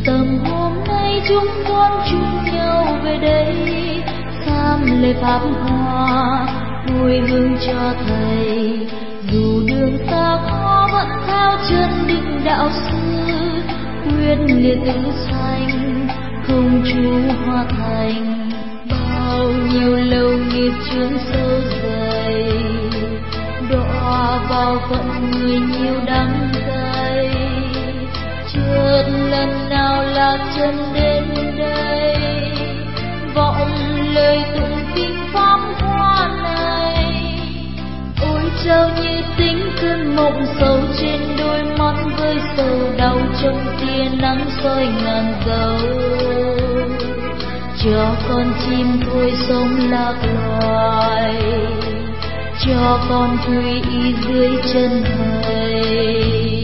tâm hôm nay chúng con chung nhau về đây, kham lời pháp hoa hồi hương cho thầy. Dù đường xa khó vẫn theo chân định đạo sư, quyết liệt tứ xanh không chú hoa thành. Bao nhiêu lâu nghiệp chướng sâu dày, đọa vào phận người nhiều đắng cay. Chợt lần nào lạc chân đến đây, vọng lời tụng kinh pháp hoa này. Ôi trao như tính cơn mộng sầu trên đôi mắt, với sầu đau trong tia nắng soi ngàn dấu. Cho con chim thôi sống lạc loài, cho con quy y dưới chân thầy.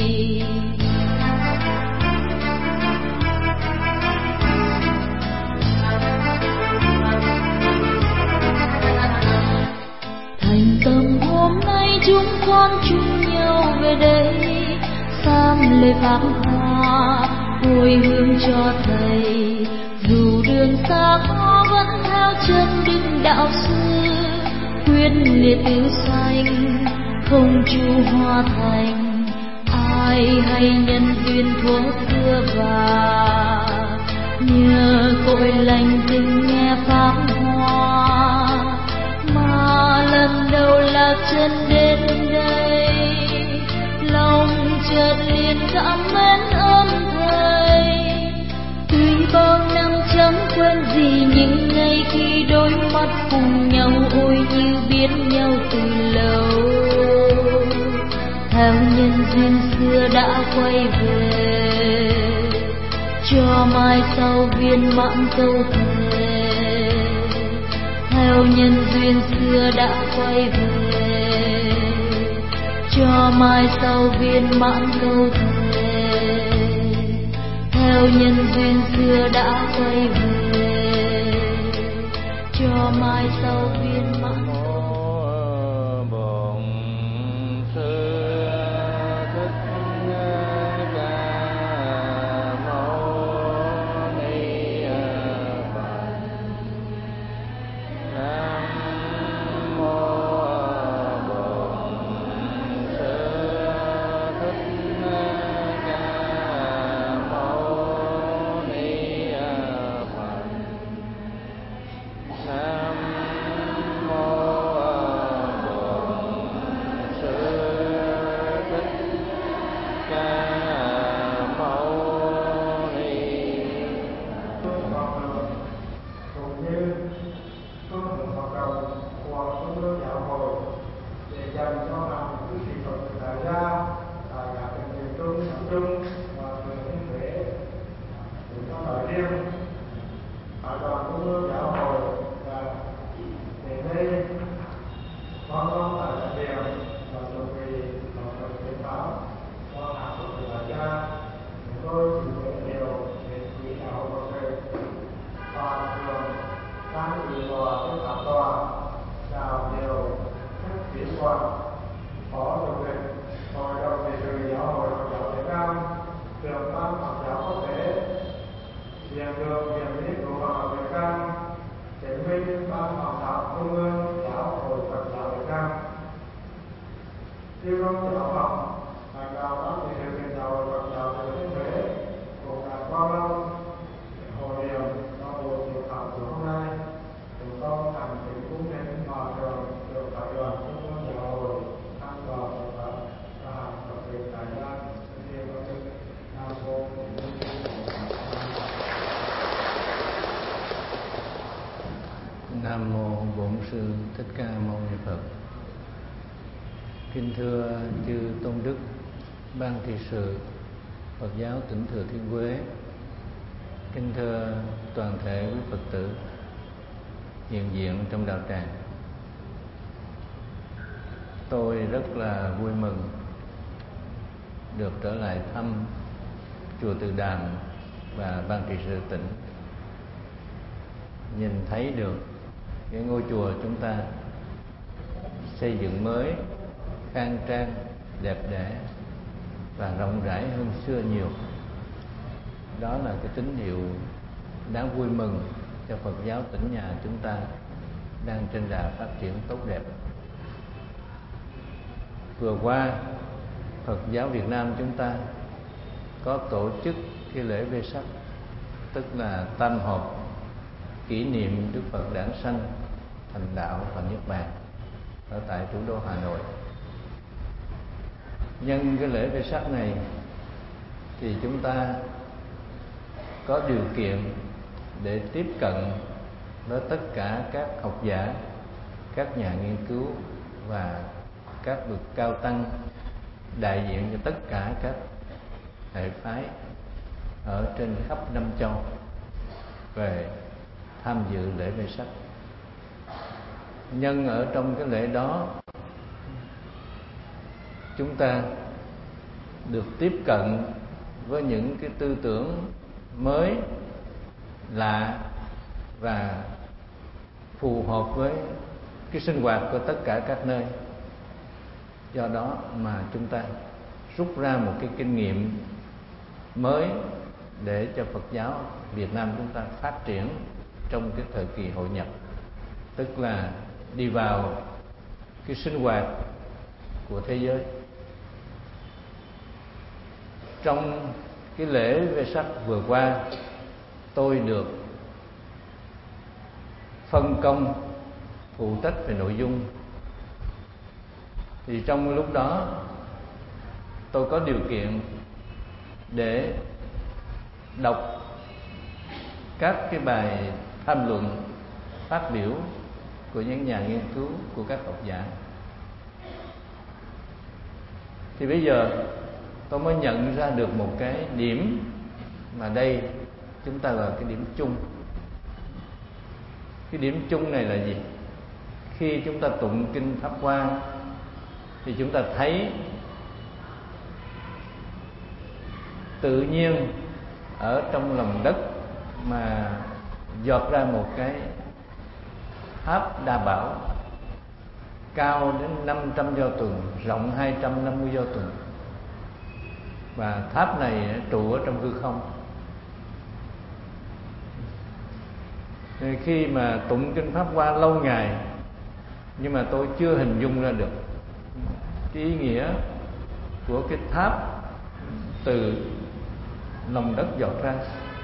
Thành tâm hôm nay chúng con chung nhau về đây, kham lời pháp hoa hồi hương cho thầy. Dù đường xa khó vẫn theo chân định đạo sư, quyết liệt tứ xanh không chu hoa thành. Ai hay nhân duyên thuở xưa và nhờ cội lành tình nghe pháp hoa, mà lần đầu lạc chân đến đây, lòng chợt liền cảm mến ơn thầy. Tuy bao năm chẳng quên gì những ngày khi đôi mắt cùng nhau, ôi như biết nhau từ lâu. Theo nhân duyên xưa đã quay về, cho mai sau viên mãn câu thề. Theo nhân duyên xưa đã quay về, cho mai sau viên mãn câu thề. Theo nhân duyên xưa đã quay về, cho mai sau viên mãn. Nam mô Bổn Sư Thích Ca Mâu Ni Phật. Kính thưa chư tôn đức, ban trị sự Phật giáo tỉnh Thừa Thiên Huế, kính thưa toàn thể quý Phật tử hiện diện trong đạo tràng. Tôi rất là vui mừng được trở lại thăm chùa Từ Đàm và ban trị sự tỉnh, nhìn thấy được cái ngôi chùa chúng ta xây dựng mới, khang trang, đẹp đẽ và rộng rãi hơn xưa nhiều. đó là cái tín hiệu đáng vui mừng cho Phật giáo Tỉnh Nhà chúng ta đang trên đà phát triển tốt đẹp. Vừa qua, Phật giáo Việt Nam chúng ta có tổ chức cái lễ Vesak, tức là tam họp kỷ niệm Đức Phật đản sanh, thành đạo và niết bàn ở tại thủ đô Hà Nội. Nhân cái lễ Vesak này thì chúng ta có điều kiện để tiếp cận với tất cả các học giả, các nhà nghiên cứu và các bậc cao tăng đại diện cho tất cả các hệ phái ở trên khắp năm châu về tham dự lễ Vesak. Nhân ở trong cái lễ đó, chúng ta được tiếp cận với những cái tư tưởng mới, lạ và phù hợp với cái sinh hoạt của tất cả các nơi. Do đó mà chúng ta rút ra một cái kinh nghiệm mới để cho Phật giáo Việt Nam chúng ta phát triển trong cái thời kỳ hội nhập, tức là đi vào cái sinh hoạt của thế giới. Trong cái lễ Vesak vừa qua, tôi được phân công phụ trách về nội dung. Thì trong lúc đó tôi có điều kiện để đọc các cái bài tham luận phát biểu của những nhà nghiên cứu, của các học giả. Thì bây giờ tôi mới nhận ra được một cái điểm mà đây chúng ta gọi cái điểm chung. Cái điểm chung này là gì? Khi chúng ta tụng kinh Pháp Hoa thì chúng ta thấy tự nhiên ở trong lòng đất mà giọt ra một cái tháp Đa Bảo cao đến 500 do tuần, rộng 250 do tuần. Và tháp này trụ ở trong hư không. Thì khi mà tụng kinh Pháp Hoa lâu ngày, nhưng mà tôi chưa hình dung ra được cái ý nghĩa của cái tháp từ lòng đất giọt ra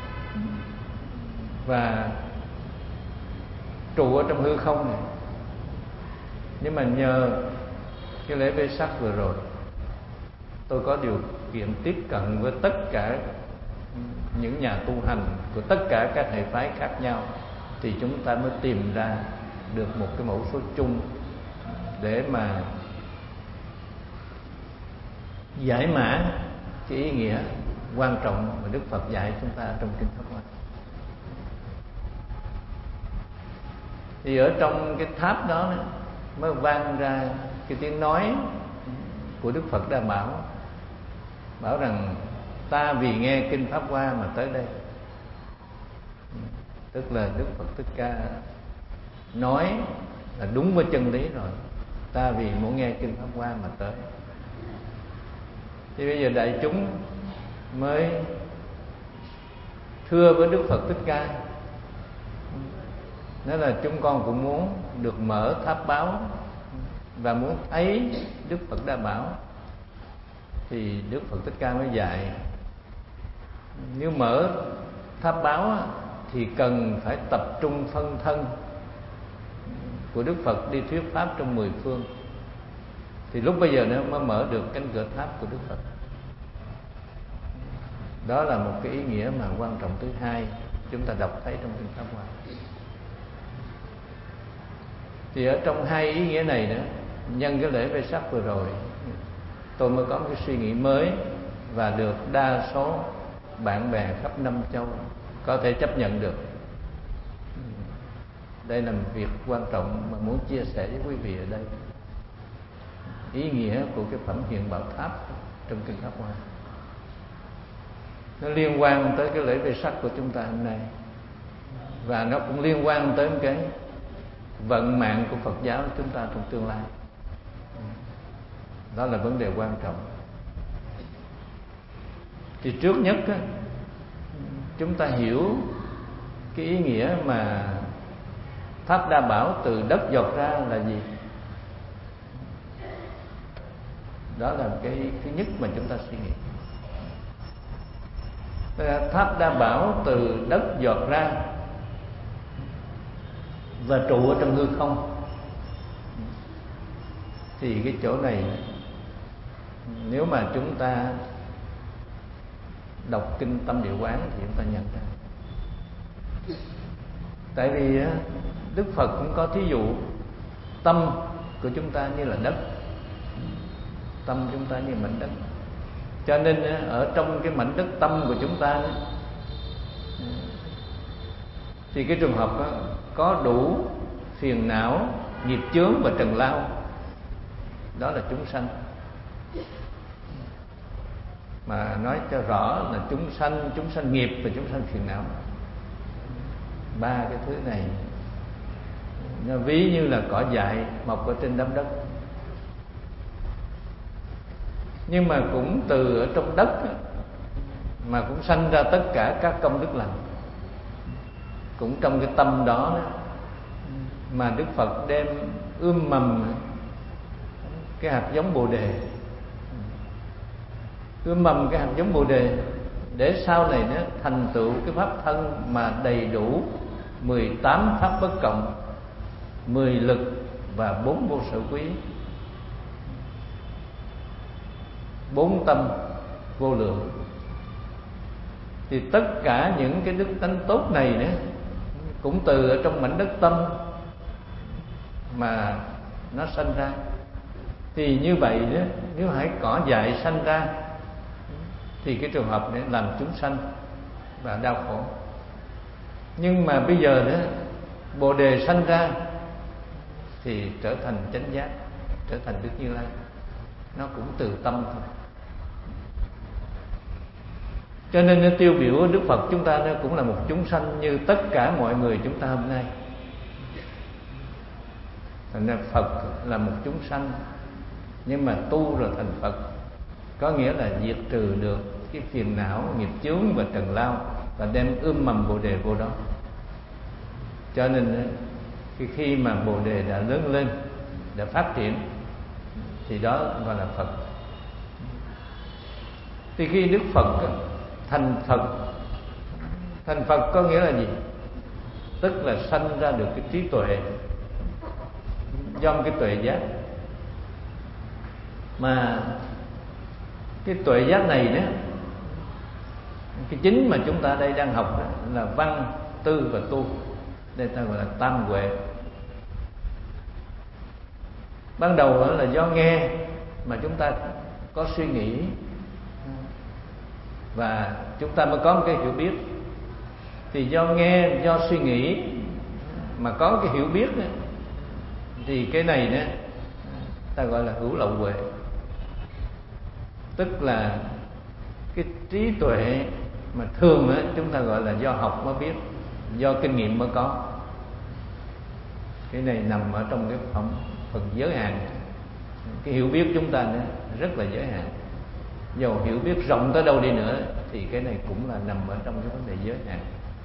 và trụ ở trong hư không này. Nhưng mà nhờ cái lễ Vesak vừa rồi, tôi có điều kiện tiếp cận với tất cả những nhà tu hành của tất cả các hệ phái khác nhau, thì chúng ta mới tìm ra được một cái mẫu số chung để mà giải mã cái ý nghĩa quan trọng mà Đức Phật dạy chúng ta trong kinh Pháp Hoa. Thì ở trong cái tháp đó mới vang ra cái tiếng nói của Đức Phật Đa Bảo, bảo rằng ta vì nghe kinh Pháp Hoa mà tới đây. Tức là Đức Phật Thích Ca nói là đúng với chân lý rồi, ta vì muốn nghe kinh Pháp Hoa mà tới. Thì bây giờ đại chúng mới thưa với Đức Phật Thích Ca, nói là chúng con cũng muốn được mở tháp báo và muốn thấy Đức Phật Đa Bảo. Thì Đức Phật Thích Ca mới dạy, nếu mở tháp báo thì cần phải tập trung phân thân của Đức Phật đi thuyết pháp trong 10 phương, thì lúc bây giờ nó mới mở được cánh cửa tháp của Đức Phật. Đó là một cái ý nghĩa mà quan trọng thứ hai chúng ta đọc thấy trong kinh Pháp Hoa. Thì ở trong hai ý nghĩa này nữa, nhân cái lễ Vesak vừa rồi, tôi mới có một cái suy nghĩ mới và được đa số bạn bè khắp năm châu có thể chấp nhận được. Đây là một việc quan trọng mà muốn chia sẻ với quý vị ở đây. Ý nghĩa của cái phẩm hiện bảo tháp trong kinh Pháp Hoa nó liên quan tới cái lễ Vesak của chúng ta hôm nay, và nó cũng liên quan tới cái vận mạng của Phật giáo chúng ta trong tương lai. Đó là vấn đề quan trọng. Thì trước nhất á, chúng ta hiểu cái ý nghĩa mà tháp đa bảo từ đất giọt ra là gì. Đó là cái thứ nhất mà chúng ta suy nghĩ. Tháp đa bảo từ đất giọt ra và trụ ở trong hư không. Thì cái chỗ này nếu mà chúng ta đọc kinh Tâm Địa Quán thì chúng ta nhận ra. Tại vì Đức Phật cũng có thí dụ tâm của chúng ta như là đất, tâm chúng ta như mảnh đất. Cho nên ở trong cái mảnh đất tâm của chúng ta thì cái trường hợp có đủ phiền não, nghiệp chướng và trần lao, đó là chúng sanh. Mà nói cho rõ là chúng sanh nghiệp và chúng sanh phiền não. Ba cái thứ này nó ví như là cỏ dại mọc ở trên đám đất. Nhưng mà cũng từ ở trong đất mà cũng sanh ra tất cả các công đức lành. Cũng trong cái tâm đó mà Đức Phật đem mầm cái hạt giống Bồ Đề, mầm cái hạt giống Bồ Đề để sau này nó thành tựu cái pháp thân mà đầy đủ 18 pháp bất cộng, 10 lực và 4 vô sở quý, 4 tâm vô lượng. Thì tất cả những cái đức tánh tốt này nữa cũng từ ở trong mảnh đất tâm mà nó sanh ra. Thì như vậy đó, nếu hãy cỏ dại sanh ra thì cái trường hợp này làm chúng sanh và đau khổ. Nhưng mà bây giờ đó Bồ Đề sanh ra thì trở thành chánh giác, trở thành Đức Như Lai. Nó cũng từ tâm thôi. Cho nên nó tiêu biểu Đức Phật chúng ta nó cũng là một chúng sanh như tất cả mọi người chúng ta hôm nay. Thành ra Phật là một chúng sanh, nhưng mà tu rồi thành Phật, có nghĩa là diệt trừ được cái phiền não, nghiệp chướng và trần lao, và đem mầm Bồ Đề vô đó. Cho nên khi mà Bồ Đề đã lớn lên, đã phát triển, thì đó gọi là Phật. Thì khi Đức Phật thành Phật có nghĩa là gì? Tức là sanh ra được cái trí tuệ, do cái tuệ giác. Mà cái tuệ giác này đó, cái chính mà chúng ta đây đang học đó, là văn, tư và tu. Đây ta gọi là tam huệ. Ban đầu là do nghe mà chúng ta có suy nghĩ, và chúng ta mới có một cái hiểu biết. Thì do nghe, do suy nghĩ mà có cái hiểu biết đó, thì cái này đó ta gọi là hữu lậu huệ. Tức là cái trí tuệ mà thường đó, chúng ta gọi là do học mới biết, do kinh nghiệm mới có. Cái này nằm ở trong cái phần giới hạn. Cái hiểu biết chúng ta nữa rất là giới hạn. Dù hiểu biết rộng tới đâu đi nữa thì cái này cũng là nằm ở trong cái vấn đề giới hạn.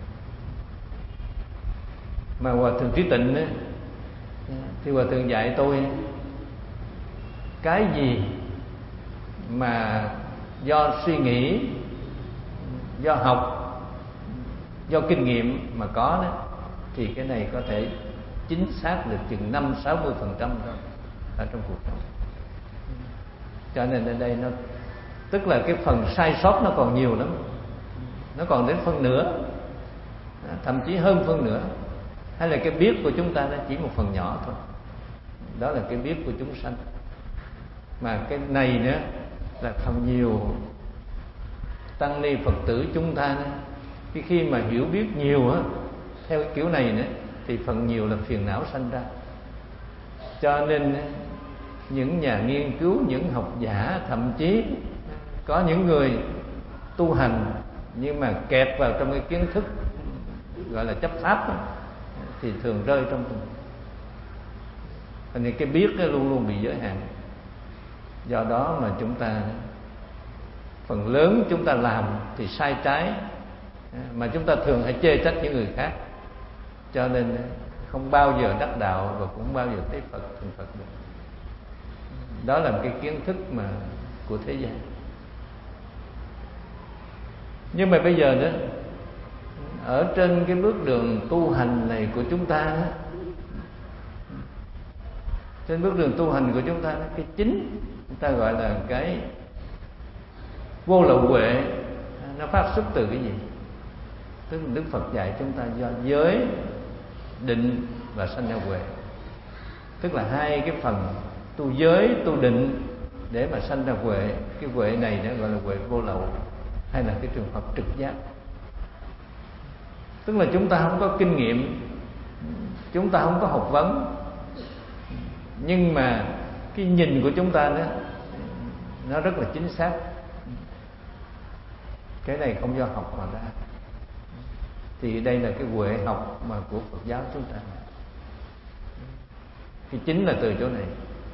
Mà Hòa Thượng Trí Tịnh ấy, thì Hòa Thượng dạy tôi cái gì mà do suy nghĩ, do học, do kinh nghiệm mà có đó, thì cái này có thể chính xác được chừng 5-60% thôi ở trong cuộc sống. Cho nên ở đây nó tức là cái phần sai sót nó còn nhiều lắm, nó còn đến phân nửa, thậm chí hơn phân nửa. Hay là cái biết của chúng ta nó chỉ một phần nhỏ thôi. Đó là cái biết của chúng sanh. Mà cái này nữa là phần nhiều tăng ni Phật tử chúng ta nữa, khi mà hiểu biết nhiều á, theo cái kiểu này nữa, thì phần nhiều là phiền não sanh ra. Cho nên những nhà nghiên cứu, những học giả, thậm chí có những người tu hành nhưng mà kẹt vào trong cái kiến thức gọi là chấp pháp đó, thì thường rơi trong nên cái biết nó luôn luôn bị giới hạn. Do đó mà chúng ta phần lớn chúng ta làm thì sai trái, mà chúng ta thường hay chê trách những người khác, cho nên không bao giờ đắc đạo và cũng bao giờ thấy Phật thành Phật được. Đó là một cái kiến thức mà của thế gian. Nhưng mà bây giờ đó, ở trên cái bước đường tu hành này của chúng ta đó, trên bước đường tu hành của chúng ta đó, cái chính chúng ta gọi là cái vô lậu huệ, nó phát xuất từ cái gì? Tức là Đức Phật dạy chúng ta do giới, định và sanh ra huệ. Tức là hai cái phần tu giới, tu định để mà sanh ra huệ. Cái huệ này nó gọi là huệ vô lậu, hay là cái trường hợp trực giác. Tức là chúng ta không có kinh nghiệm, chúng ta không có học vấn, nhưng mà cái nhìn của chúng ta đó, nó rất là chính xác. Cái này không do học mà ra. Thì đây là cái huệ học mà của Phật giáo chúng ta. Cái chính là từ chỗ này.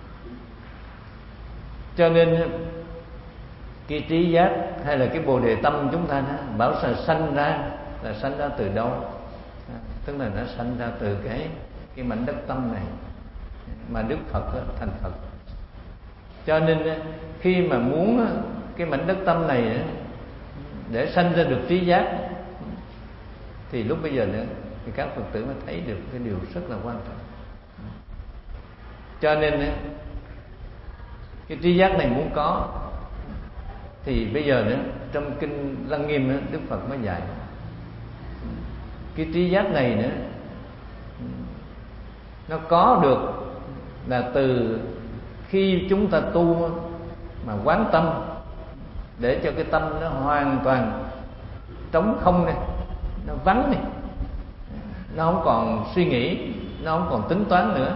Cho nên cái trí giác hay là cái bồ đề tâm chúng ta đó, bảo sao sanh ra là sanh ra từ đâu? Tức là nó sanh ra từ cái mảnh đất tâm này mà Đức Phật đó, thành Phật. Cho nên khi mà muốn cái mảnh đất tâm này đó, để sanh ra được trí giác, thì lúc bây giờ nữa thì các Phật tử mới thấy được cái điều rất là quan trọng. Cho nên cái trí giác này muốn có, thì bây giờ nữa trong kinh Lăng Nghiêm nữa, Đức Phật mới dạy cái trí giác này nữa, nó có được là từ khi chúng ta tu mà quán tâm, để cho cái tâm nó hoàn toàn trống không này, nó vắng này, nó không còn suy nghĩ, nó không còn tính toán nữa.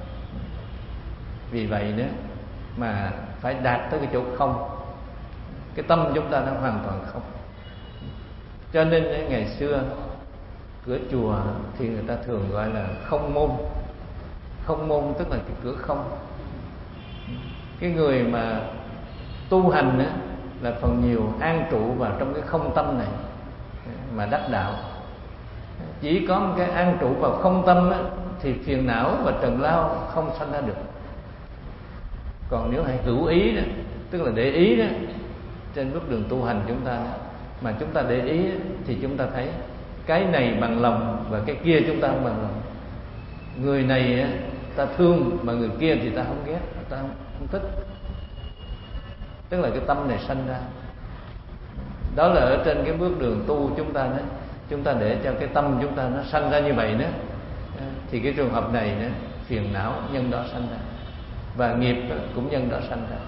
Vì vậy nữa mà phải đạt tới cái chỗ không, cái tâm chúng ta nó hoàn toàn không. Cho nên ngày xưa cửa chùa thì người ta thường gọi là không môn. Không môn tức là cái cửa không. Cái người mà tu hành á, là phần nhiều an trụ vào trong cái không tâm này mà đắc đạo. Chỉ có một cái an trụ vào không tâm á, thì phiền não và trần lao không sanh ra được. Còn nếu hãy hữu ý đó, tức là để ý đó, trên bước đường tu hành chúng ta đó, mà chúng ta để ý đó, thì chúng ta thấy cái này bằng lòng và cái kia chúng ta không bằng lòng. Người này á, ta thương mà người kia thì ta không ghét, ta không thích. Tức là cái tâm này sanh ra. Đó là ở trên cái bước đường tu chúng ta đó, chúng ta để cho cái tâm chúng ta nó sanh ra như vậy đó, thì cái trường hợp này đó, phiền não nhân đó sanh ra, và nghiệp cũng nhân đó sanh ra.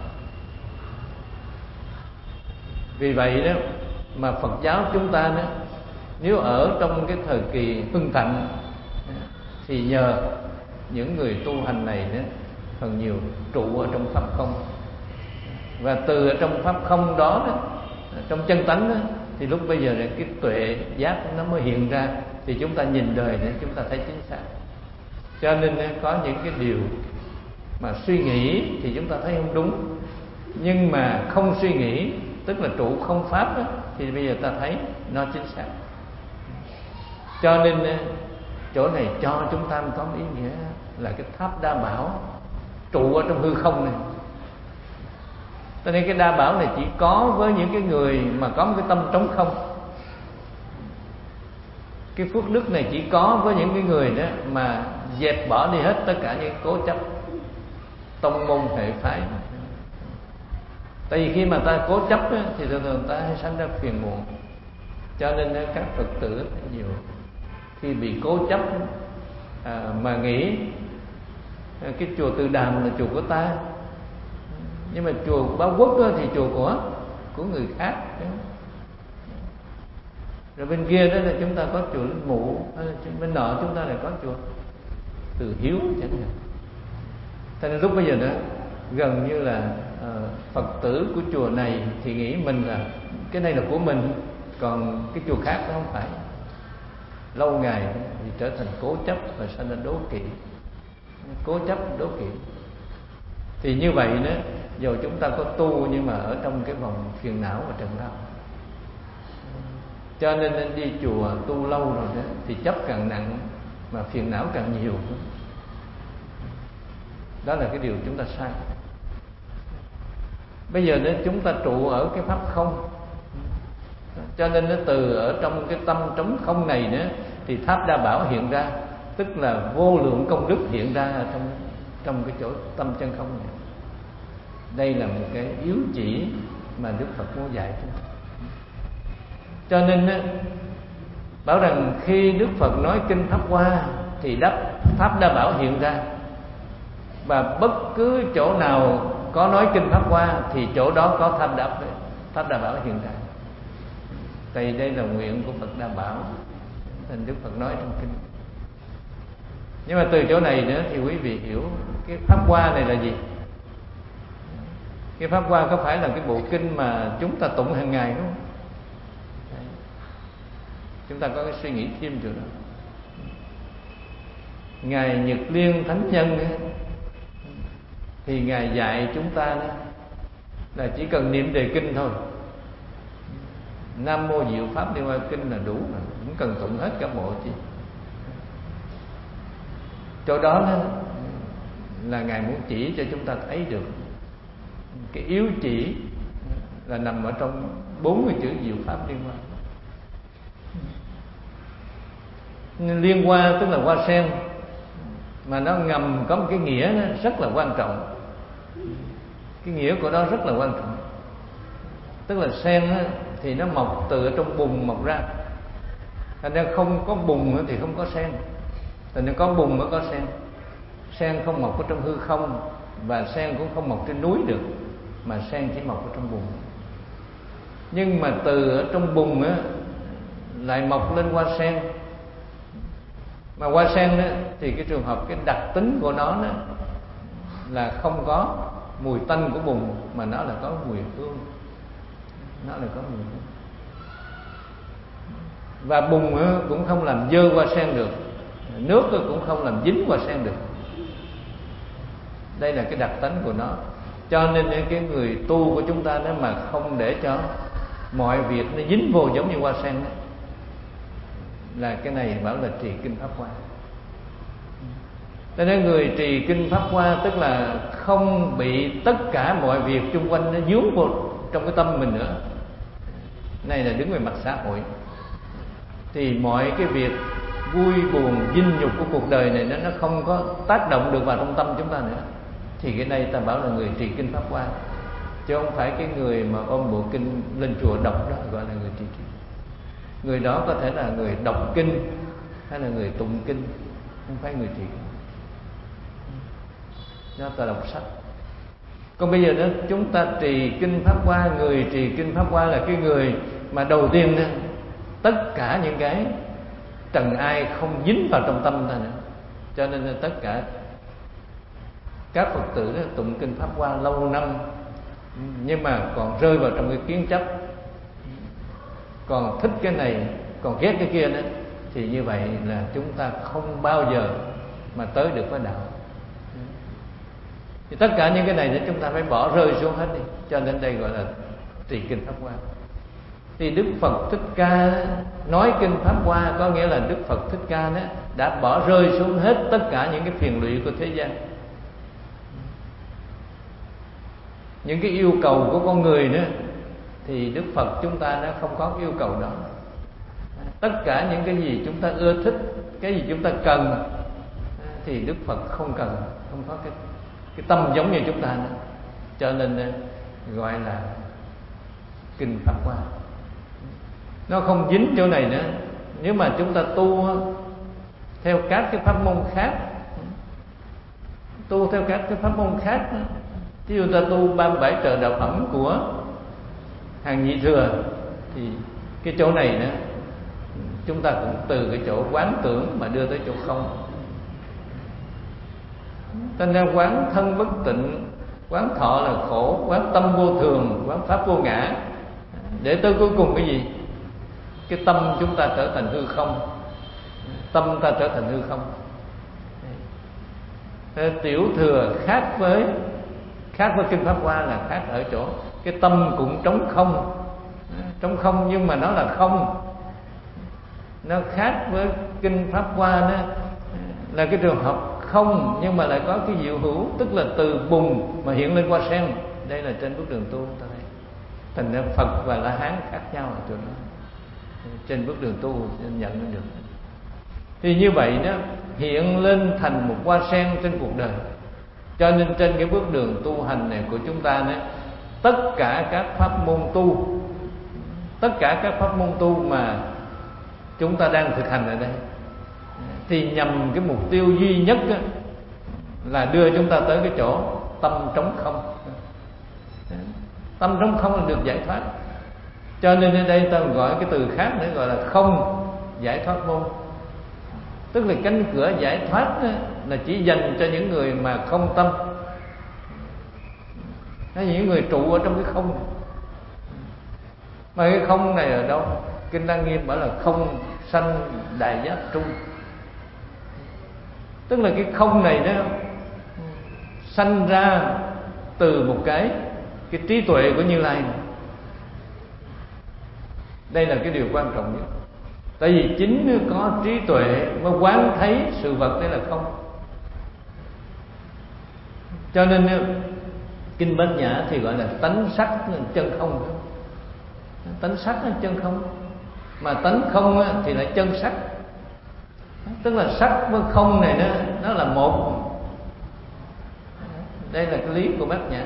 Vì vậy đó mà Phật giáo chúng ta đó, nếu ở trong cái thời kỳ hưng thịnh thì nhờ những người tu hành này đó, phần nhiều trụ ở trong pháp không. Và từ ở trong pháp không đó, trong chân tánh đó, thì lúc bây giờ cái tuệ giác nó mới hiện ra, thì chúng ta nhìn đời để chúng ta thấy chính xác. Cho nên có những cái điều mà suy nghĩ thì chúng ta thấy không đúng, nhưng mà không suy nghĩ, tức là trụ không pháp đó, thì bây giờ ta thấy nó chính xác. Cho nên chỗ này cho chúng ta có ý nghĩa là cái tháp đa bảo trụ ở trong hư không này. Cho nên cái đa bảo này chỉ có với những cái người mà có một cái tâm trống không. Cái phước đức này chỉ có với những cái người đó mà dẹp bỏ đi hết tất cả những cố chấp tông môn hệ phái. Tại vì khi mà ta cố chấp á, thì thường thường ta hay sanh ra phiền muộn. Cho nên các Phật tử nhiều khi bị cố chấp mà nghĩ cái chùa Từ Đàm là chùa của ta, nhưng mà chùa Báo Quốc thì chùa của người khác. Rồi bên kia đó là chúng ta có chùa Linh Mụ, bên nọ chúng ta lại có chùa Từ Hiếu chẳng hạn. Cho nên lúc bây giờ đó gần như là Phật tử của chùa này thì nghĩ mình là cái này là của mình, còn cái chùa khác nó không phải. Lâu ngày thì trở thành cố chấp và sanh ra đố kỵ. Cố chấp đố kỵ. Thì như vậy đó, dù chúng ta có tu nhưng mà ở trong cái vòng phiền não và trần lao. Cho nên đi chùa tu lâu rồi đó thì chấp càng nặng mà phiền não càng nhiều. Đó là cái điều chúng ta sai. Bây giờ nếu chúng ta trụ ở cái pháp không, cho nên nó từ ở trong cái tâm trống không này nữa thì tháp Đa Bảo hiện ra, tức là vô lượng công đức hiện ra ở trong cái chỗ tâm chân không này. Đây là một cái yếu chỉ mà Đức Phật muốn dạy chúng ta. Cho nên bảo rằng khi Đức Phật nói kinh Pháp Hoa thì tháp Đa Bảo hiện ra, và bất cứ chỗ nào có nói kinh Pháp Hoa thì chỗ đó có tháp Đa Bảo hiện ra. Tại đây là nguyện của Phật Đa Bảo, thành Đức Phật nói trong kinh. Nhưng mà từ chỗ này nữa thì quý vị hiểu cái Pháp Hoa này là gì? Cái Pháp Hoa có phải là cái bộ kinh mà chúng ta tụng hàng ngày không? Đấy. Chúng ta có cái suy nghĩ thêm chỗ đó. Ngài Nhật Liên Thánh Nhân ấy, thì Ngài dạy chúng ta đó là chỉ cần niệm đề kinh thôi. Nam Mô Diệu Pháp Liên Hoa Kinh là đủ rồi, không cần tụng hết cả bộ chi. Chỗ đó là Ngài muốn chỉ cho chúng ta thấy được cái yếu chỉ là nằm ở trong 40 chữ Diệu Pháp Liên Hoa. Liên Hoa tức là hoa sen, mà nó ngầm có một cái nghĩa rất là quan trọng. Cái nghĩa của nó rất là quan trọng. Tức là sen thì nó mọc từ ở trong bùn mọc ra. Thành ra không có bùn thì không có sen, thành ra có bùn mới có sen. Sen không mọc ở trong hư không, và sen cũng không mọc trên núi được, mà sen chỉ mọc ở trong bùn. Nhưng mà từ ở trong bùn lại mọc lên hoa sen. Mà hoa sen thì cái trường hợp cái đặc tính của nó là không có mùi tanh của bùn, mà nó là có mùi hương. Nó là có mùi hương. Và bùn cũng không làm dơ hoa sen được, nước cũng không làm dính hoa sen được. Đây là cái đặc tính của nó. Cho nên cái người tu của chúng ta mà không để cho mọi việc nó dính vô giống như hoa sen đó, là cái này bảo là trì kinh Pháp Hoa. Cho nên người trì kinh Pháp Hoa tức là không bị tất cả mọi việc xung quanh nó dướng vô trong cái tâm mình nữa. Này là đứng về mặt xã hội, thì mọi cái việc vui buồn vinh nhục của cuộc đời này nó không có tác động được vào trong tâm chúng ta nữa. Thì cái này ta bảo là người trì kinh Pháp Hoa, chứ không phải cái người mà ôm bộ kinh lên chùa đọc đó gọi là người trì kinh. Người đó có thể là người đọc kinh hay là người tụng kinh, không phải người trì kinh. Đó ta đọc sách. Còn bây giờ đó chúng ta trì kinh Pháp Hoa, người trì kinh Pháp Hoa là cái người mà đầu tiên đó, tất cả những cái trần ai không dính vào trong tâm ta nữa. Cho nên là tất cả các Phật tử đó tụng kinh Pháp Hoa lâu năm, nhưng mà còn rơi vào trong cái kiến chấp, còn thích cái này, còn ghét cái kia nữa, thì như vậy là chúng ta không bao giờ mà tới được với đạo. Thì tất cả những cái này thì chúng ta phải bỏ rơi xuống hết đi. Cho nên đây gọi là trì kinh Pháp Hoa. Thì Đức Phật Thích Ca nói kinh Pháp Hoa, có nghĩa là Đức Phật Thích Ca đã bỏ rơi xuống hết tất cả những cái phiền lụy của thế gian, những cái yêu cầu của con người nữa, thì Đức Phật chúng ta nó không có yêu cầu đó. Tất cả những cái gì chúng ta ưa thích, cái gì chúng ta cần, thì Đức Phật không cần, không có cái tâm giống như chúng ta nữa. Cho nên gọi là kinh Pháp Hoa. Nó không dính chỗ này nữa. Nếu mà chúng ta tu theo các cái pháp môn khác, tu theo các cái pháp môn khác, ví dụ ta tu 37 trợ đạo phẩm của hàng Nhị Thừa, thì cái chỗ này nữa chúng ta cũng từ cái chỗ quán tưởng mà đưa tới chỗ không. Thành ra quán thân bất tịnh, quán thọ là khổ, quán tâm vô thường, quán pháp vô ngã, để tới cuối cùng cái gì? Cái tâm chúng ta trở thành hư không, tâm ta trở thành hư không. Tiểu Thừa khác với kinh Pháp Hoa là khác ở chỗ cái tâm cũng trống không, nhưng mà nó là không, nó khác với kinh Pháp Hoa, nó là cái trường hợp không nhưng mà lại có cái diệu hữu, tức là từ bùn mà hiện lên hoa sen. Đây là trên bước đường tu ta thấy. Thành ra Phật và La Hán khác nhau ở chỗ đó. Trên bước đường tu nhận được. Thì như vậy đó, hiện lên thành một hoa sen trên cuộc đời. Cho nên trên cái bước đường tu hành này của chúng ta đó, tất cả các pháp môn tu, tất cả các pháp môn tu mà chúng ta đang thực hành ở đây, thì nhằm cái mục tiêu duy nhất đó, là đưa chúng ta tới cái chỗ tâm trống không. Tâm trống không là được giải thoát. Cho nên ở đây ta gọi cái từ khác nữa, gọi là không giải thoát môn. Tức là cánh cửa giải thoát đó, là chỉ dành cho những người mà không tâm, hay những người trụ ở trong cái không. Mà cái không này ở đâu? Kinh Lăng Nghiêm bảo là không sanh đại giác trung. Tức là cái không này đó sanh ra từ một cái trí tuệ của Như Lai này. Đây là cái điều quan trọng nhất. Tại vì chính có trí tuệ mới quán thấy sự vật đấy là không. Cho nên kinh Bát Nhã thì gọi là tánh sắc chân không. Tánh sắc là chân không, mà tánh không thì lại chân sắc. Tức là sắc với không này nó là một. Đây là cái lý của Bát Nhã.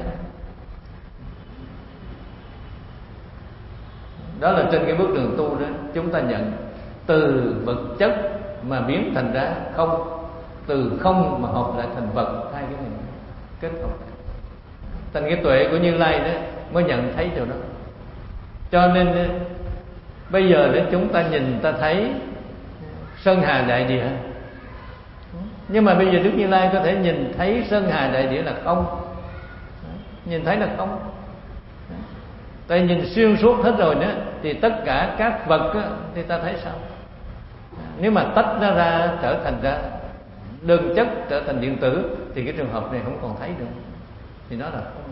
Đó là trên cái bước đường tu đó, chúng ta nhận từ vật chất mà biến thành ra không, từ không mà hợp lại thành vật, hai cái này kết hợp. Thành cái tuệ của Như Lai đó mới nhận thấy điều đó. Cho nên bây giờ để chúng ta nhìn ta thấy sơn hà đại địa, nhưng mà bây giờ Đức Như Lai có thể nhìn thấy sơn hà đại địa là không, nhìn thấy là không. Tại nhìn xuyên suốt hết rồi nữa thì tất cả các vật á, thì ta thấy sao? Nếu mà tách nó ra trở thành ra đơn chất, trở thành điện tử, thì cái trường hợp này không còn thấy nữa, thì nó là không.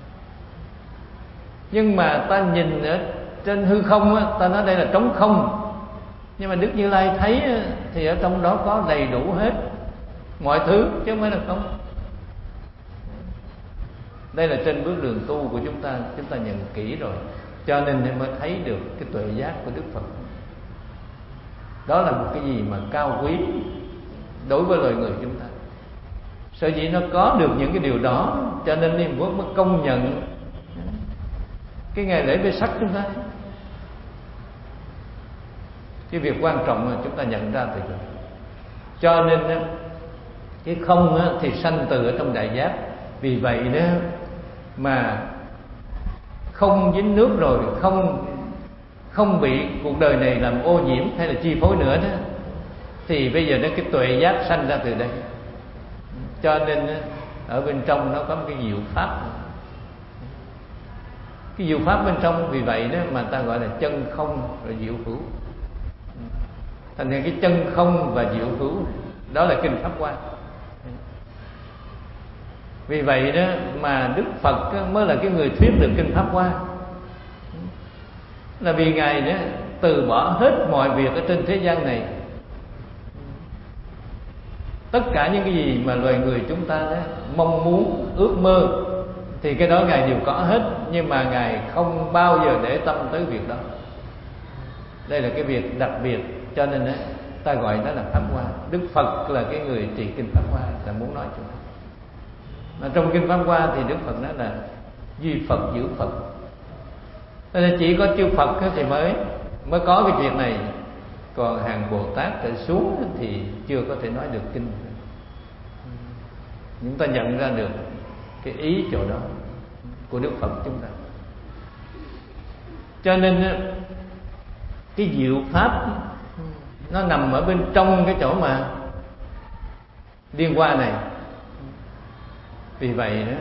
Nhưng mà ta nhìn ở trên hư không á, ta nói đây là trống không. Nhưng mà Đức Như Lai thấy á, thì ở trong đó có đầy đủ hết mọi thứ, chứ không phải là không. Đây là trên bước đường tu của chúng ta nhận kỹ rồi, cho nên mới thấy được cái tuệ giác của Đức Phật. Đó là một cái gì mà cao quý đối với loài người chúng ta. Sở dĩ nó có được những cái điều đó, cho nên Niệm Quốc mới công nhận cái ngày lễ Vesak chúng ta. Cái việc quan trọng mà chúng ta nhận ra từ đó. Cho nên cái không thì sanh từ ở trong đại giác. Vì vậy đó mà không dính nước rồi, không bị cuộc đời này làm ô nhiễm hay là chi phối nữa đó, thì bây giờ nó cái tuệ giác sanh ra từ đây. Cho nên ở bên trong nó có một cái diệu pháp. Cái diệu pháp bên trong, vì vậy đó mà ta gọi là chân không rồi diệu hữu. Thành ra cái chân không và diệu hữu đó là kinh Pháp Hoa. Vì vậy đó mà Đức Phật mới là cái người thuyết được kinh Pháp Hoa. Là vì Ngài đó từ bỏ hết mọi việc ở trên thế gian này. Tất cả những cái gì mà loài người chúng ta đó mong muốn, ước mơ, thì cái đó Ngài đều có hết. Nhưng mà Ngài không bao giờ để tâm tới việc đó. Đây là cái việc đặc biệt. Cho nên đó, ta gọi đó là Pháp Hoa. Đức Phật là cái người trì kinh Pháp Hoa, là muốn nói chúng ta. Mà trong kinh Pháp Hoa thì Đức Phật nói là duy Phật giữ Phật. Nên chỉ có chư Phật thì mới có cái việc này. Còn hàng Bồ Tát trở xuống thì chưa có thể nói được kinh. Chúng ta nhận ra được cái ý chỗ đó của Đức Phật chúng ta. Cho nên cái diệu pháp nó nằm ở bên trong cái chỗ mà liên hoa này. Vì vậy đó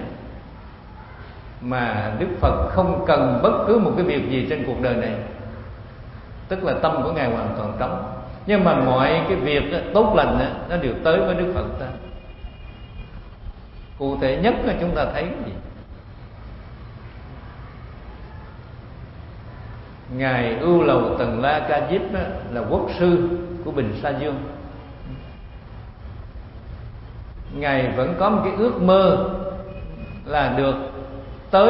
mà Đức Phật không cần bất cứ một cái việc gì trên cuộc đời này. Tức là tâm của Ngài hoàn toàn trống. Nhưng mà mọi cái việc đó, tốt lành đó, nó đều tới với Đức Phật ta. Cụ thể nhất là chúng ta thấy cái gì? Ngài Ưu Lầu Tần La Ca Diếp là quốc sư của Bình Sa Dương. Ngài vẫn có một cái ước mơ là được tới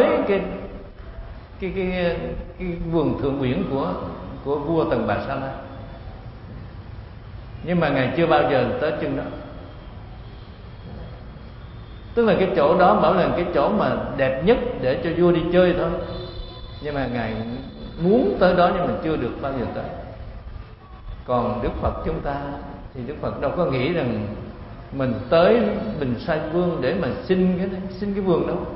cái vườn thượng uyển của vua Tần Bà Sa La, nhưng mà Ngài chưa bao giờ tới chân đó. Tức là cái chỗ đó bảo là cái chỗ mà đẹp nhất để cho vua đi chơi thôi, nhưng mà Ngài muốn tới đó nhưng mà chưa được bao giờ tới. Còn Đức Phật chúng ta thì Đức Phật đâu có nghĩ rằng mình tới Bình Sa Vương để mà xin cái vườn đâu.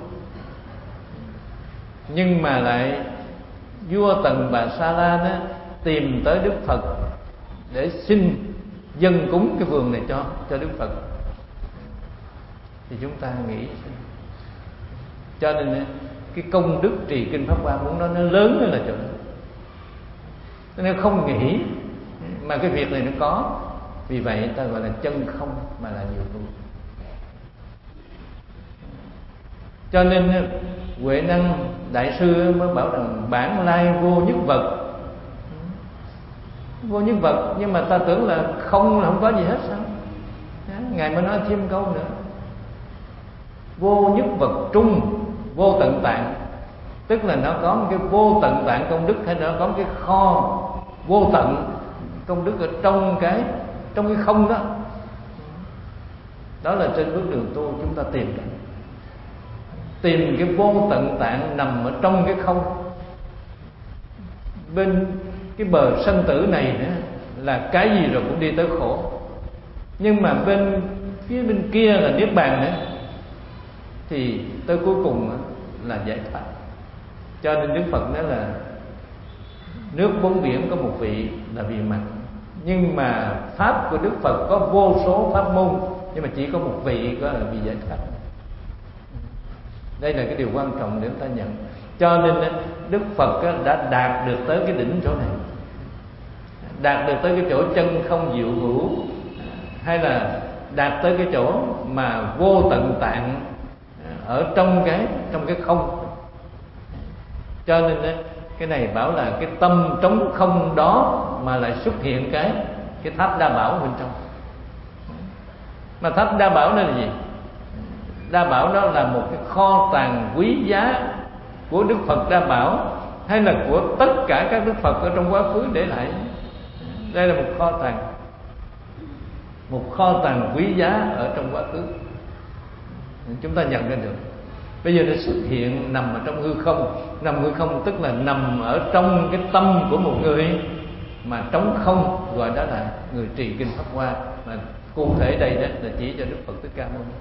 Nhưng mà lại vua Tần Bà Sa La đó tìm tới Đức Phật để xin dâng cúng cái vườn này cho Đức Phật. Thì chúng ta nghĩ, cho nên cái công đức trì kinh Pháp Hoa muốn nói nó lớn hơn là chỗ đó. Nên không nghĩ mà cái việc này nó có. Vì vậy ta gọi là chân không mà là nhiều tu. Cho nên Huệ Năng Đại sư mới bảo rằng bản lai vô nhất vật. Vô nhất vật, nhưng mà ta tưởng là không có gì hết sao? Ngài mới nói thêm câu nữa: vô nhất vật trung vô tận tạng. Tức là nó có một cái vô tận tạng công đức, hay nó có một cái kho vô tận công đức ở trong cái không đó. Đó là trên bước đường tu chúng ta tìm cái vô tận tạng nằm ở trong cái không. Bên cái bờ sanh tử này nữa là cái gì rồi cũng đi tới khổ, nhưng mà phía bên kia là niết bàn nữa, thì tới cuối cùng là giải thoát. Cho nên Đức Phật nói là nước bốn biển có một vị là vị mặt, nhưng mà pháp của Đức Phật có vô số pháp môn, nhưng mà chỉ có một vị có là vị giải thoát. Đây là cái điều quan trọng để chúng ta nhận. Cho nên Đức Phật đã đạt được tới cái đỉnh chỗ này, đạt được tới cái chỗ chân không diệu hữu, hay là đạt tới cái chỗ mà vô tận tạng ở trong cái không. Cho nên cái này bảo là cái tâm trống không đó mà lại xuất hiện cái tháp Đa Bảo bên trong. Mà tháp Đa Bảo đó là gì? Đa Bảo đó là một cái kho tàng quý giá của Đức Phật Đa Bảo, hay là của tất cả các Đức Phật ở trong quá khứ để lại. Đây là một kho tàng quý giá ở trong quá khứ. Chúng ta nhận ra được. Bây giờ nó xuất hiện nằm ở trong hư không. Nằm hư không tức là nằm ở trong cái tâm của một người mà trống không, gọi đó là người trì kinh Pháp Hoa. Mà cụ thể đây đó là chỉ cho Đức Phật Thích Ca Mâu Ni.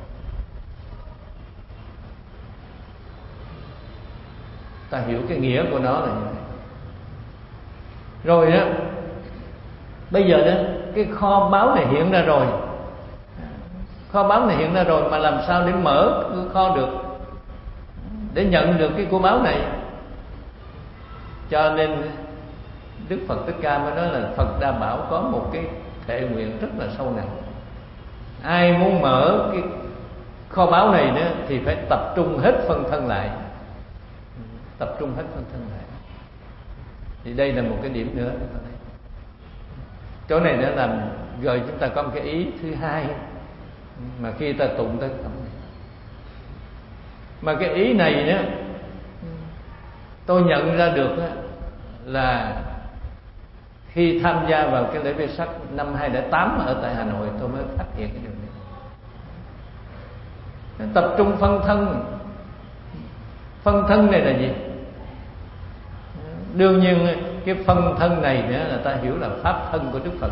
Ta hiểu cái nghĩa của nó là như vậy. Rồi đó, bây giờ đó cái kho báu này hiện ra rồi. Kho báu này hiện ra rồi mà làm sao để mở cái kho được, để nhận được cái của báu này? Cho nên Đức Phật Thích Ca mới nói là Phật Đa Bảo có một cái thệ nguyện rất là sâu nặng. Ai muốn mở cái kho báu này nữa thì phải tập trung hết phân thân lại. Tập trung hết phân thân lại. Thì đây là một cái điểm nữa. Chỗ này đã làm rồi chúng ta có một cái ý thứ hai mà khi ta tụng tới tâm này. Mà cái ý này đó tôi nhận ra được là khi tham gia vào cái lễ Vesak năm 2008 ở tại Hà Nội, tôi mới phát hiện cái điều này. Tập trung phân thân. Phân thân này là gì? Đương nhiên cái phân thân này nữa là ta hiểu là pháp thân của Đức Phật.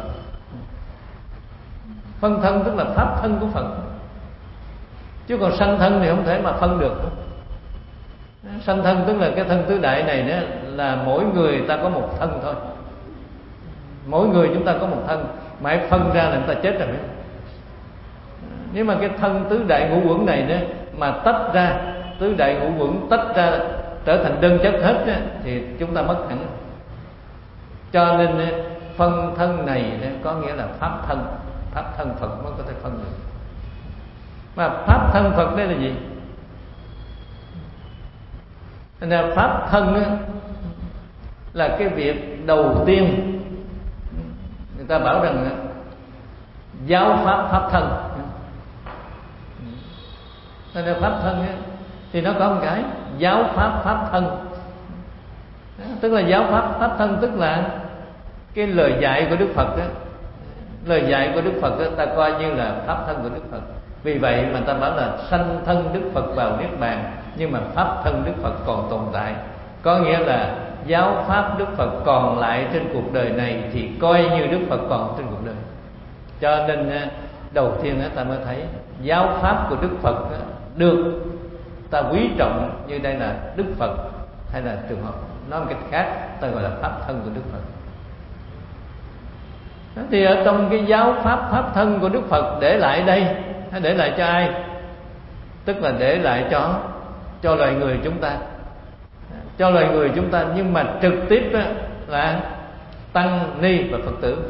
Phân thân tức là pháp thân của Phật, chứ còn sanh thân thì không thể mà phân được. Sanh thân tức là cái thân tứ đại này nữa là mỗi người ta có một thân thôi. Mỗi người chúng ta có một thân, mãi phân ra là người ta chết rồi. Nếu mà cái thân tứ đại ngũ uẩn này nữa mà tách ra, tứ đại ngũ uẩn tách ra trở thành đơn chất hết á, thì chúng ta mất hẳn. Cho nên phân thân này có nghĩa là pháp thân. Pháp thân Phật mới có thể phân được. Mà pháp thân Phật đây là gì? Nên pháp thân là cái việc đầu tiên. Người ta bảo rằng giáo pháp pháp thân. Nên là pháp thân thì nó có một cái giáo pháp pháp thân. Tức là giáo pháp pháp thân tức là cái lời dạy của Đức Phật đó. Lời dạy của Đức Phật đó, ta coi như là pháp thân của Đức Phật. Vì vậy mà ta bảo là sanh thân Đức Phật vào Niết Bàn, nhưng mà pháp thân Đức Phật còn tồn tại. Có nghĩa là giáo pháp Đức Phật còn lại trên cuộc đời này thì coi như Đức Phật còn trên cuộc đời. Cho nên đầu tiên ta mới thấy giáo pháp của Đức Phật được ta quý trọng như đây là Đức Phật, hay là trường hợp nói một cách khác ta gọi là pháp thân của Đức Phật. Thì ở trong cái giáo pháp pháp thân của Đức Phật để lại đây, để lại cho ai? Tức là để lại cho loài người chúng ta, cho loài người chúng ta, nhưng mà trực tiếp là tăng ni và Phật tử.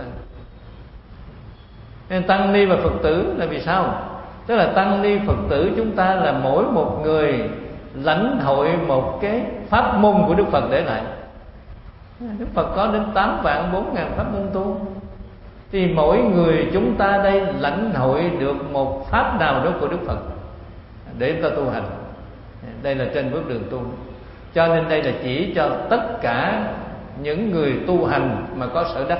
Nên tăng ni và Phật tử là vì sao? Tức là tăng ni Phật tử chúng ta là mỗi một người lãnh hội một cái pháp môn của Đức Phật để lại. Đức Phật có đến 8.400.000 pháp môn tu, thì mỗi người chúng ta đây lãnh hội được một pháp nào đó của Đức Phật để ta tu hành. Đây là trên bước đường tu. Cho nên đây là chỉ cho tất cả những người tu hành mà có sở đắc.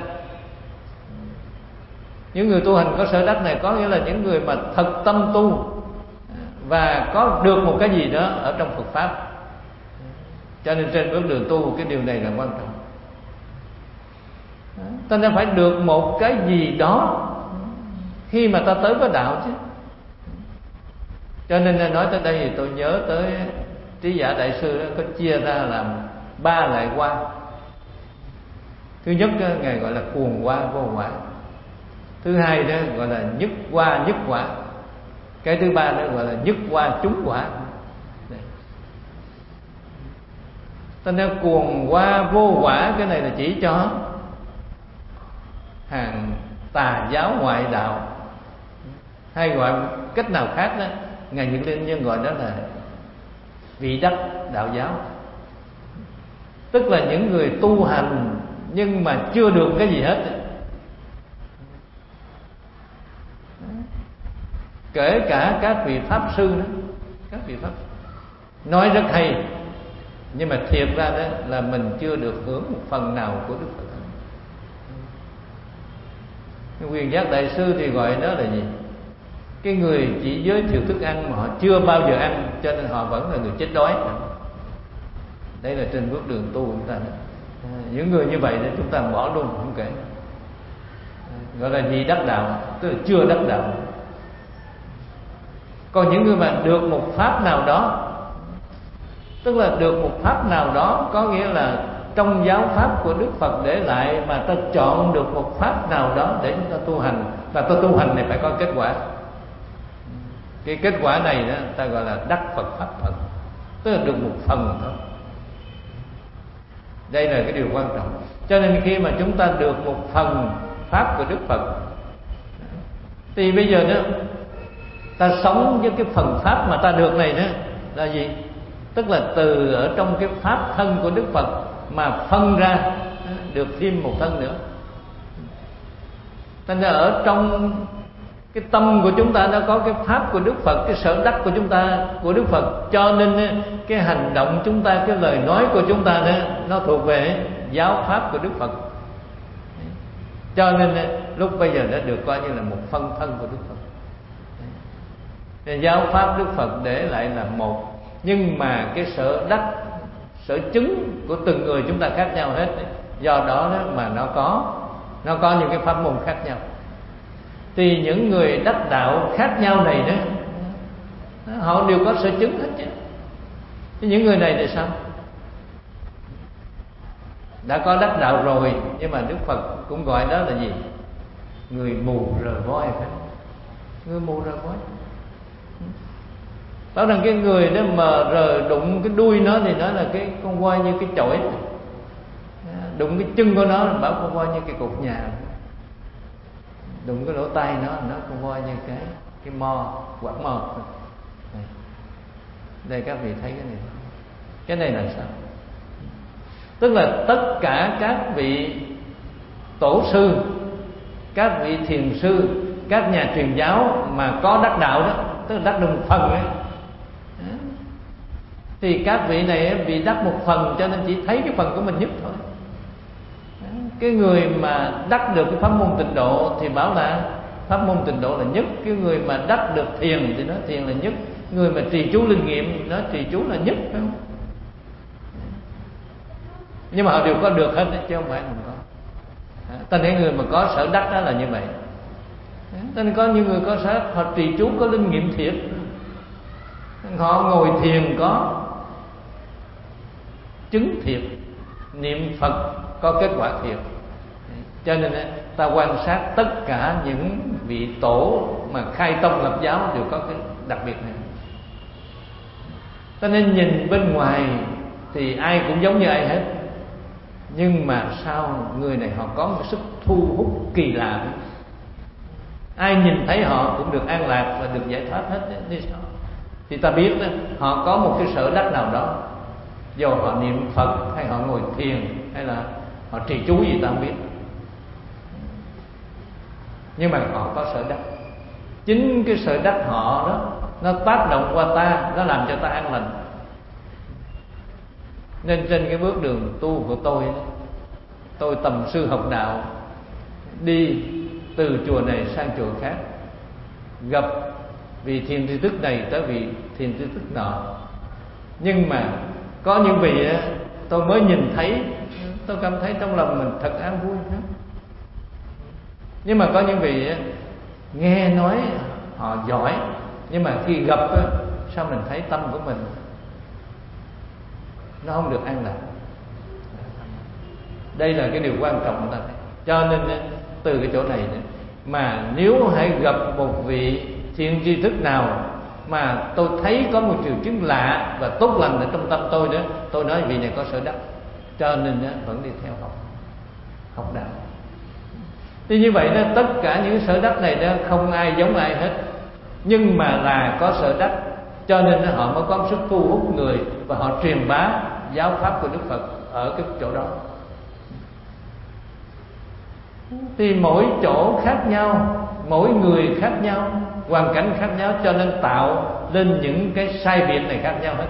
Những người tu hành có sở đắc này có nghĩa là những người mà thật tâm tu và có được một cái gì đó ở trong Phật pháp. Cho nên trên bước đường tu cái điều này là quan trọng. Ta nên phải được một cái gì đó khi mà ta tới với đạo chứ. Cho nên nói tới đây thì tôi nhớ tới Trí Giả Đại Sư đó, có chia ra làm 3 loại qua. Thứ nhất Ngài gọi là cuồng qua vô quả. Thứ hai đó gọi là nhất qua nhất quả. Cái thứ ba đó gọi là nhất qua chúng quả. Ta nói cuồng qua vô quả, cái này là chỉ cho hàng tà giáo ngoại đạo, hay gọi cách nào khác đó, Ngài Nhật Linh Nhân gọi đó là vị đắc đạo giáo. Tức là những người tu hành nhưng mà chưa được cái gì hết. Kể cả các vị pháp sư đó, các vị pháp nói rất hay, nhưng mà thiệt ra đó là mình chưa được hưởng một phần nào của Đức Phật. Quyền Giác Đại Sư thì gọi đó là gì? Cái người chỉ giới thiệu thức ăn mà họ chưa bao giờ ăn, cho nên họ vẫn là người chết đói. Đây là trên bước đường tu của chúng ta đó. Những người như vậy thì chúng ta bỏ luôn không kể. Gọi là gì? Đắc đạo, tức là chưa đắc đạo. Còn những người mà được một pháp nào đó, tức là được một pháp nào đó, có nghĩa là trong giáo pháp của Đức Phật để lại mà ta chọn được một pháp nào đó để chúng ta tu hành, và ta tu hành này phải có kết quả. Cái kết quả này đó ta gọi là đắc Phật pháp Phật, tức là được một phần thôi. Đây là cái điều quan trọng. Cho nên khi mà chúng ta được một phần pháp của Đức Phật thì bây giờ đó ta sống với cái phần pháp mà ta được này đó là gì? Tức là từ ở trong cái pháp thân của Đức Phật mà phân ra được thêm một thân nữa. Thành ra ở trong cái tâm của chúng ta nó có cái pháp của Đức Phật, cái sở đắc của chúng ta của Đức Phật, cho nên cái hành động chúng ta, cái lời nói của chúng ta đó nó thuộc về giáo pháp của Đức Phật. Cho nên lúc bây giờ đã được coi như là một phân thân của Đức Phật. Giáo pháp Đức Phật để lại là một, nhưng mà cái sở đắc, sở chứng của từng người chúng ta khác nhau hết. Do đó mà nó có những cái pháp môn khác nhau. Thì những người đắc đạo khác nhau này đó, họ đều có sở chứng hết chứ. Những người này thì sao? Đã có đắc đạo rồi, nhưng mà Đức Phật cũng gọi đó là gì? Người mù rờ voi phải không? Người mù rờ voi. Bảo rằng cái người đó mà rờ đụng cái đuôi nó thì nó là cái con voi như cái chổi, đụng cái chân của nó bảo con voi như cái cột nhà, đụng cái lỗ tai nó con voi như cái mo, quạt mo. Đây các vị thấy cái này là sao? Tức là tất cả các vị tổ sư, các vị thiền sư, các nhà truyền giáo mà có đắc đạo đó, tức là đắc được một phần ấy, thì các vị này bị đắc một phần cho nên chỉ thấy cái phần của mình nhất thôi. Cái người mà đắc được cái pháp môn tịnh độ thì bảo là pháp môn tịnh độ là nhất. Cái người mà đắc được thiền thì nói thiền là nhất. Người mà trì chú linh nghiệm nói trì chú là nhất, phải không? Nhưng mà họ đều có được hết đấy, chứ không phải không có. Ta thấy người mà có sở đắc đó là như vậy. Cho nên có những người có sở đắc, họ trì chú có linh nghiệm thiệt, họ ngồi thiền có chứng thiệt, niệm Phật có kết quả thiệt. Cho nên ta quan sát tất cả những vị tổ mà khai tông lập giáo đều có cái đặc biệt này. Cho nên nhìn bên ngoài thì ai cũng giống như ai hết, nhưng mà sao người này họ có một sức thu hút kỳ lạ. Ai nhìn thấy họ cũng được an lạc và được giải thoát hết. Vì sao? Thì ta biết đó, họ có một cái sở đắc nào đó, dù họ niệm Phật hay họ ngồi thiền hay là họ trì chú gì ta không biết, nhưng mà họ có sở đắc. Chính cái sở đắc họ đó nó tác động qua ta, nó làm cho ta an lành. Nên trên cái bước đường tu của tôi tầm sư học đạo, đi từ chùa này sang chùa khác, gặp vị thiền tri thức này tới vị thiền tri thức nọ, nhưng mà có những vị tôi mới nhìn thấy, tôi cảm thấy trong lòng mình thật an vui. Nhưng mà có những vị nghe nói họ giỏi, nhưng mà khi gặp sao mình thấy tâm của mình nó không được an lạc. Đây là cái điều quan trọng của ta. Cho nên từ cái chỗ này mà nếu hãy gặp một vị thiện tri thức nào mà tôi thấy có một triệu chứng lạ và tốt lành ở trong tâm tôi đó, tôi nói vị này có sở đắc, cho nên vẫn đi theo học đạo. Thì như vậy đó, tất cả những sở đắc này đó không ai giống ai hết, nhưng mà là có sở đắc, cho nên họ mới có sức thu hút người và họ truyền bá giáo pháp của Đức Phật ở cái chỗ đó. Thì mỗi chỗ khác nhau, mỗi người khác nhau, hoàn cảnh khác nhau, cho nên tạo lên những cái sai biệt này khác nhau hết.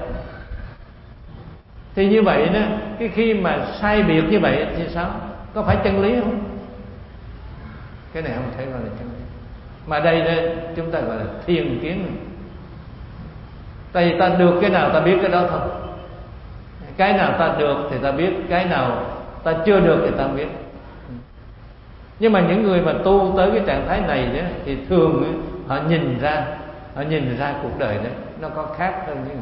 Thì như vậy đó, cái khi mà sai biệt như vậy thì sao? Có phải chân lý không? Cái này không thể gọi là chân lý. Mà đây đó chúng ta gọi là thiên kiến. Tại vì ta được cái nào ta biết cái đó thôi. Cái nào ta được thì ta biết, cái nào ta chưa được thì ta không biết. Nhưng mà những người mà tu tới cái trạng thái này đó, thì thường họ nhìn ra cuộc đời đó nó có khác hơn những người.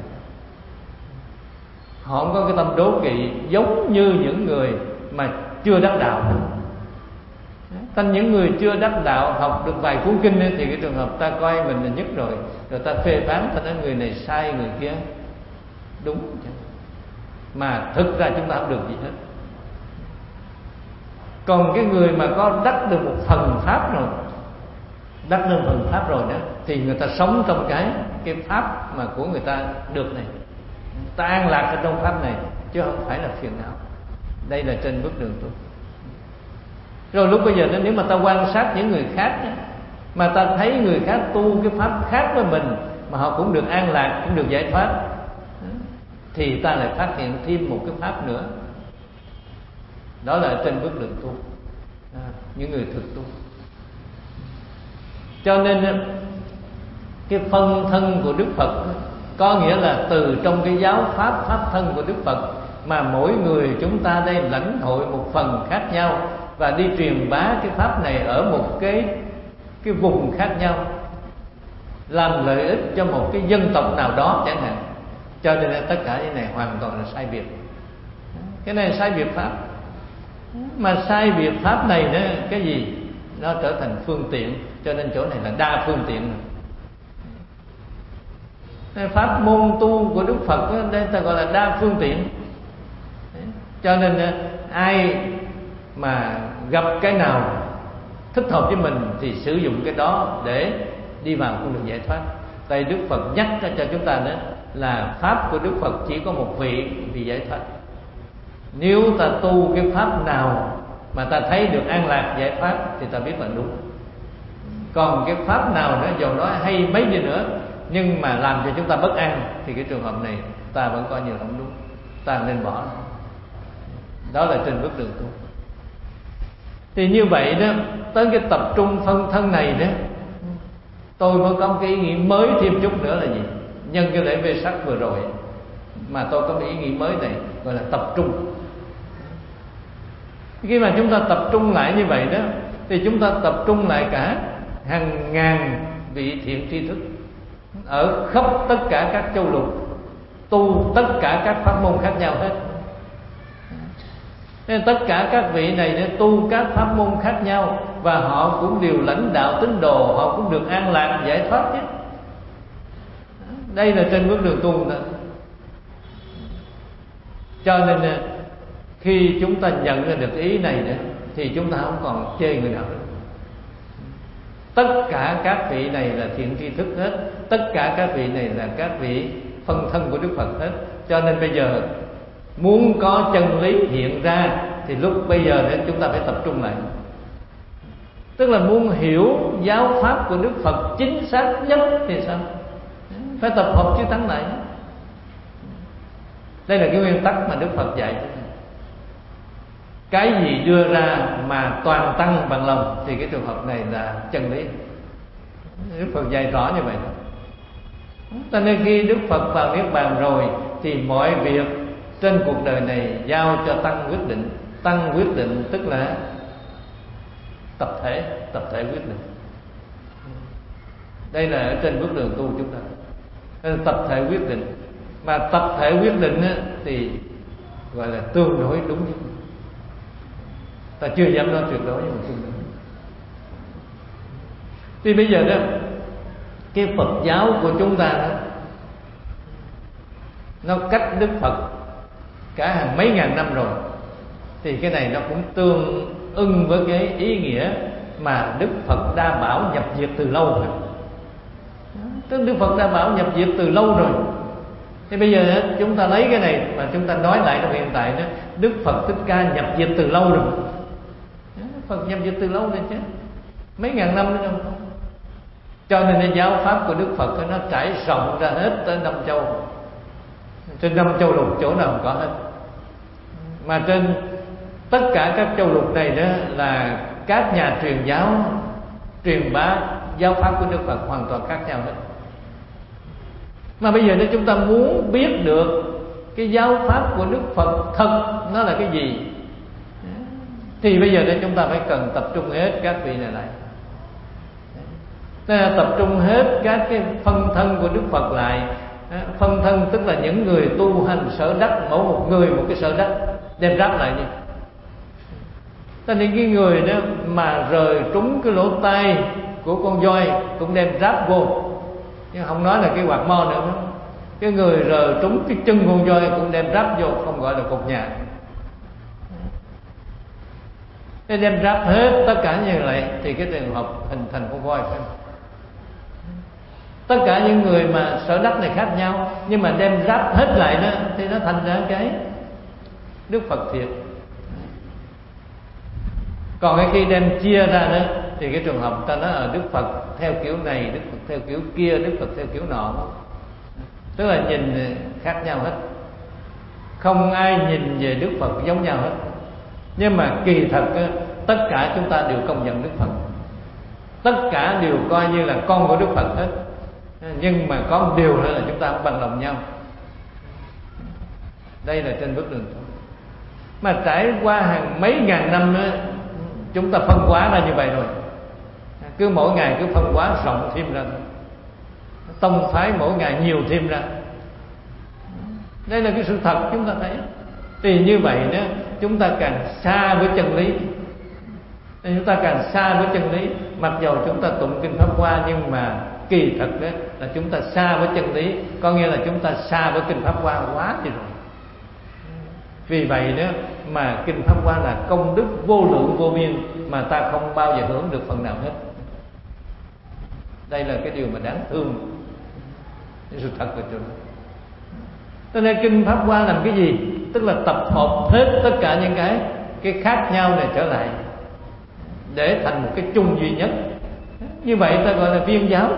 Họ không có cái tâm đố kỵ giống như những người mà chưa đắc đạo. Thành những người chưa đắc đạo học được vài cuốn kinh ấy, thì cái trường hợp ta coi mình là nhất rồi, rồi ta phê phán, ta nói người này sai, người kia đúng, mà thực ra chúng ta không được gì hết. Còn cái người mà có đắc được một phần pháp rồi, đắc được phần pháp rồi đó, thì người ta sống trong cái pháp mà của người ta được này, ta an lạc ở trong pháp này, chứ không phải là phiền não. Đây là trên bước đường tu. Rồi lúc bây giờ nếu mà ta quan sát những người khác mà ta thấy người khác tu cái pháp khác với mình mà họ cũng được an lạc, cũng được giải thoát, thì ta lại phát hiện thêm một cái pháp nữa. Đó là trên bước đường tu, những người thực tu. Cho nên cái phân thân của Đức Phật có nghĩa là từ trong cái giáo pháp, pháp thân của Đức Phật mà mỗi người chúng ta đây lãnh hội một phần khác nhau và đi truyền bá cái pháp này ở một cái vùng khác nhau, làm lợi ích cho một cái dân tộc nào đó chẳng hạn. Cho nên là tất cả cái này hoàn toàn là sai biệt. Cái này sai biệt pháp. Mà sai biệt pháp này đó, cái gì? Nó trở thành phương tiện. Cho nên chỗ này là đa phương tiện. Pháp môn tu của Đức Phật đó, đây ta gọi là đa phương tiện. Cho nên ai mà gặp cái nào thích hợp với mình thì sử dụng cái đó để đi vào con đường giải thoát. Tại Đức Phật nhắc cho chúng ta đó là pháp của Đức Phật chỉ có một vị giải thoát. Nếu ta tu cái pháp nào mà ta thấy được an lạc giải thoát thì ta biết là đúng. Còn cái pháp nào nữa dầu nói hay mấy đi nữa nhưng mà làm cho chúng ta bất an thì cái trường hợp này ta vẫn coi như là không đúng, ta nên bỏ. Đó là trên bước đường tu. Thì như vậy đó, tới cái tập trung phân thân này đó, tôi mới có cái ý nghĩ mới thêm chút nữa là gì? Nhân cái lễ Vesak vừa rồi mà tôi có cái ý nghĩ mới này gọi là tập trung. Khi mà chúng ta tập trung lại như vậy đó thì chúng ta tập trung lại cả hàng ngàn vị thiện tri thức ở khắp tất cả các châu lục, tu tất cả các pháp môn khác nhau hết. Nên tất cả các vị này tu các pháp môn khác nhau và họ cũng đều lãnh đạo tín đồ, họ cũng được an lạc giải thoát chứ. Đây là trên bước đường tu đó. Cho nên khi chúng ta nhận ra được ý này nữa thì chúng ta không còn chê người nào nữa. Tất cả các vị này là thiện tri thức hết, tất cả các vị này là các vị phân thân của Đức Phật hết. Cho nên bây giờ muốn có chân lý hiện ra thì lúc bây giờ để chúng ta phải tập trung lại. Tức là muốn hiểu giáo pháp của Đức Phật chính xác nhất thì sao? Phải tập hợp chư tăng lại. Đây là cái nguyên tắc mà Đức Phật dạy. Cái gì đưa ra mà toàn tăng bằng lòng thì cái trường hợp này là chân lý. Đức Phật dạy rõ như vậy. Cho nên khi Đức Phật vào Niết Bàn rồi thì mọi việc trên cuộc đời này giao cho tăng quyết định. Tăng quyết định tức là tập thể quyết định. Đây là ở trên bước đường tu chúng ta. Tập thể quyết định. Mà tập thể quyết định thì gọi là tương đối đúng nhất. Ta chưa dám nói tuyệt đối nhưng mà tương đối. Thì bây giờ đó, cái Phật giáo của chúng ta đó, nó cách Đức Phật cả hàng mấy ngàn năm rồi, thì cái này nó cũng tương ưng với cái ý nghĩa mà Đức Phật đa bảo nhập diệt từ lâu rồi. Tức Đức Phật đa bảo nhập diệt từ lâu rồi. Thì bây giờ chúng ta lấy cái này mà chúng ta nói lại trong hiện tại đó, Đức Phật Thích Ca nhập diệt từ lâu rồi. Phật nhập diệt từ lâu rồi chứ, mấy ngàn năm nữa đâu. Cho nên cái giáo pháp của Đức Phật nó trải rộng ra hết tới 5 châu. Trên 5 châu lục chỗ nào cũng có hết. Mà trên tất cả các châu lục này đó là các nhà truyền giáo truyền bá giáo pháp của Đức Phật hoàn toàn khác nhau hết. Mà bây giờ nếu chúng ta muốn biết được cái giáo pháp của Đức Phật thật nó là cái gì thì bây giờ đây chúng ta phải cần tập trung hết các vị này lại. Tập trung hết các cái phân thân của Đức Phật lại. Phân thân tức là những người tu hành sở đắc, mỗi một người một cái sở đắc, đem ráp lại đi. Cho nên cái người đó mà rời trúng cái lỗ tai của con voi cũng đem ráp vô, chứ không nói là cái quạt mo nữa. Cái người rời trúng cái chân con voi cũng đem ráp vô, không gọi là cột nhà. Nên đem ráp hết tất cả như vậy thì cái trường hợp hình thành con voi phải không? Tất cả những người mà sở đắc này khác nhau, nhưng mà đem ráp hết lại đó thì nó thành ra cái Đức Phật thiệt. Còn cái khi đem chia ra đó thì cái trường hợp ta nói ở Đức Phật theo kiểu này, Đức Phật theo kiểu kia, Đức Phật theo kiểu nọ. Tức là nhìn khác nhau hết. Không ai nhìn về Đức Phật giống nhau hết. Nhưng mà kỳ thật tất cả chúng ta đều công nhận Đức Phật. Tất cả đều coi như là con của Đức Phật hết. Nhưng mà có một điều nữa là chúng ta không bằng lòng nhau. Đây là trên bước đường tu. Mà trải qua hàng mấy ngàn năm nữa, chúng ta phân hóa ra như vậy rồi. Cứ mỗi ngày cứ phân hóa rộng thêm ra, tông phái mỗi ngày nhiều thêm ra. Đây là cái sự thật chúng ta thấy. Thì như vậy đó, chúng ta càng xa với chân lý. Chúng ta càng xa với chân lý. Mặc dầu chúng ta tụng kinh Pháp Hoa, nhưng mà kỳ thật đó là chúng ta xa với chân lý. Có nghĩa là chúng ta xa với kinh Pháp Hoa quá thì rồi. Vì vậy đó mà kinh Pháp Hoa là công đức vô lượng vô biên, mà ta không bao giờ hưởng được phần nào hết. Đây là cái điều mà đáng thương, cái sự thật của chúng. Cho nên kinh Pháp Hoa làm cái gì? tức là tập hợp hết tất cả những cái khác nhau này trở lại để thành một cái chung duy nhất. Như vậy ta gọi là viên giáo.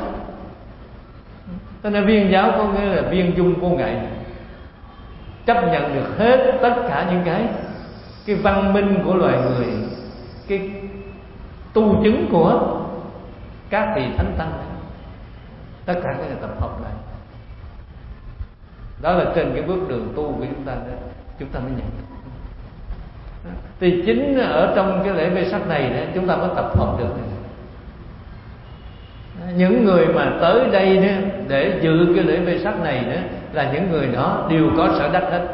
Ta nói viên giáo có nghĩa là viên dung vô ngại, chấp nhận được hết tất cả những cái văn minh của loài người, cái tu chứng của các vị thánh tăng, tất cả cái này tập hợp lại. Đó là trên cái bước đường tu của chúng ta đó, chúng ta mới nhận. Thì chính ở trong cái lễ Vê Sắc này đó, chúng ta mới tập hợp được. Những người mà tới đây đó, để dự cái lễ Vê Sắc này đó, là những người đó đều có sở đắc hết.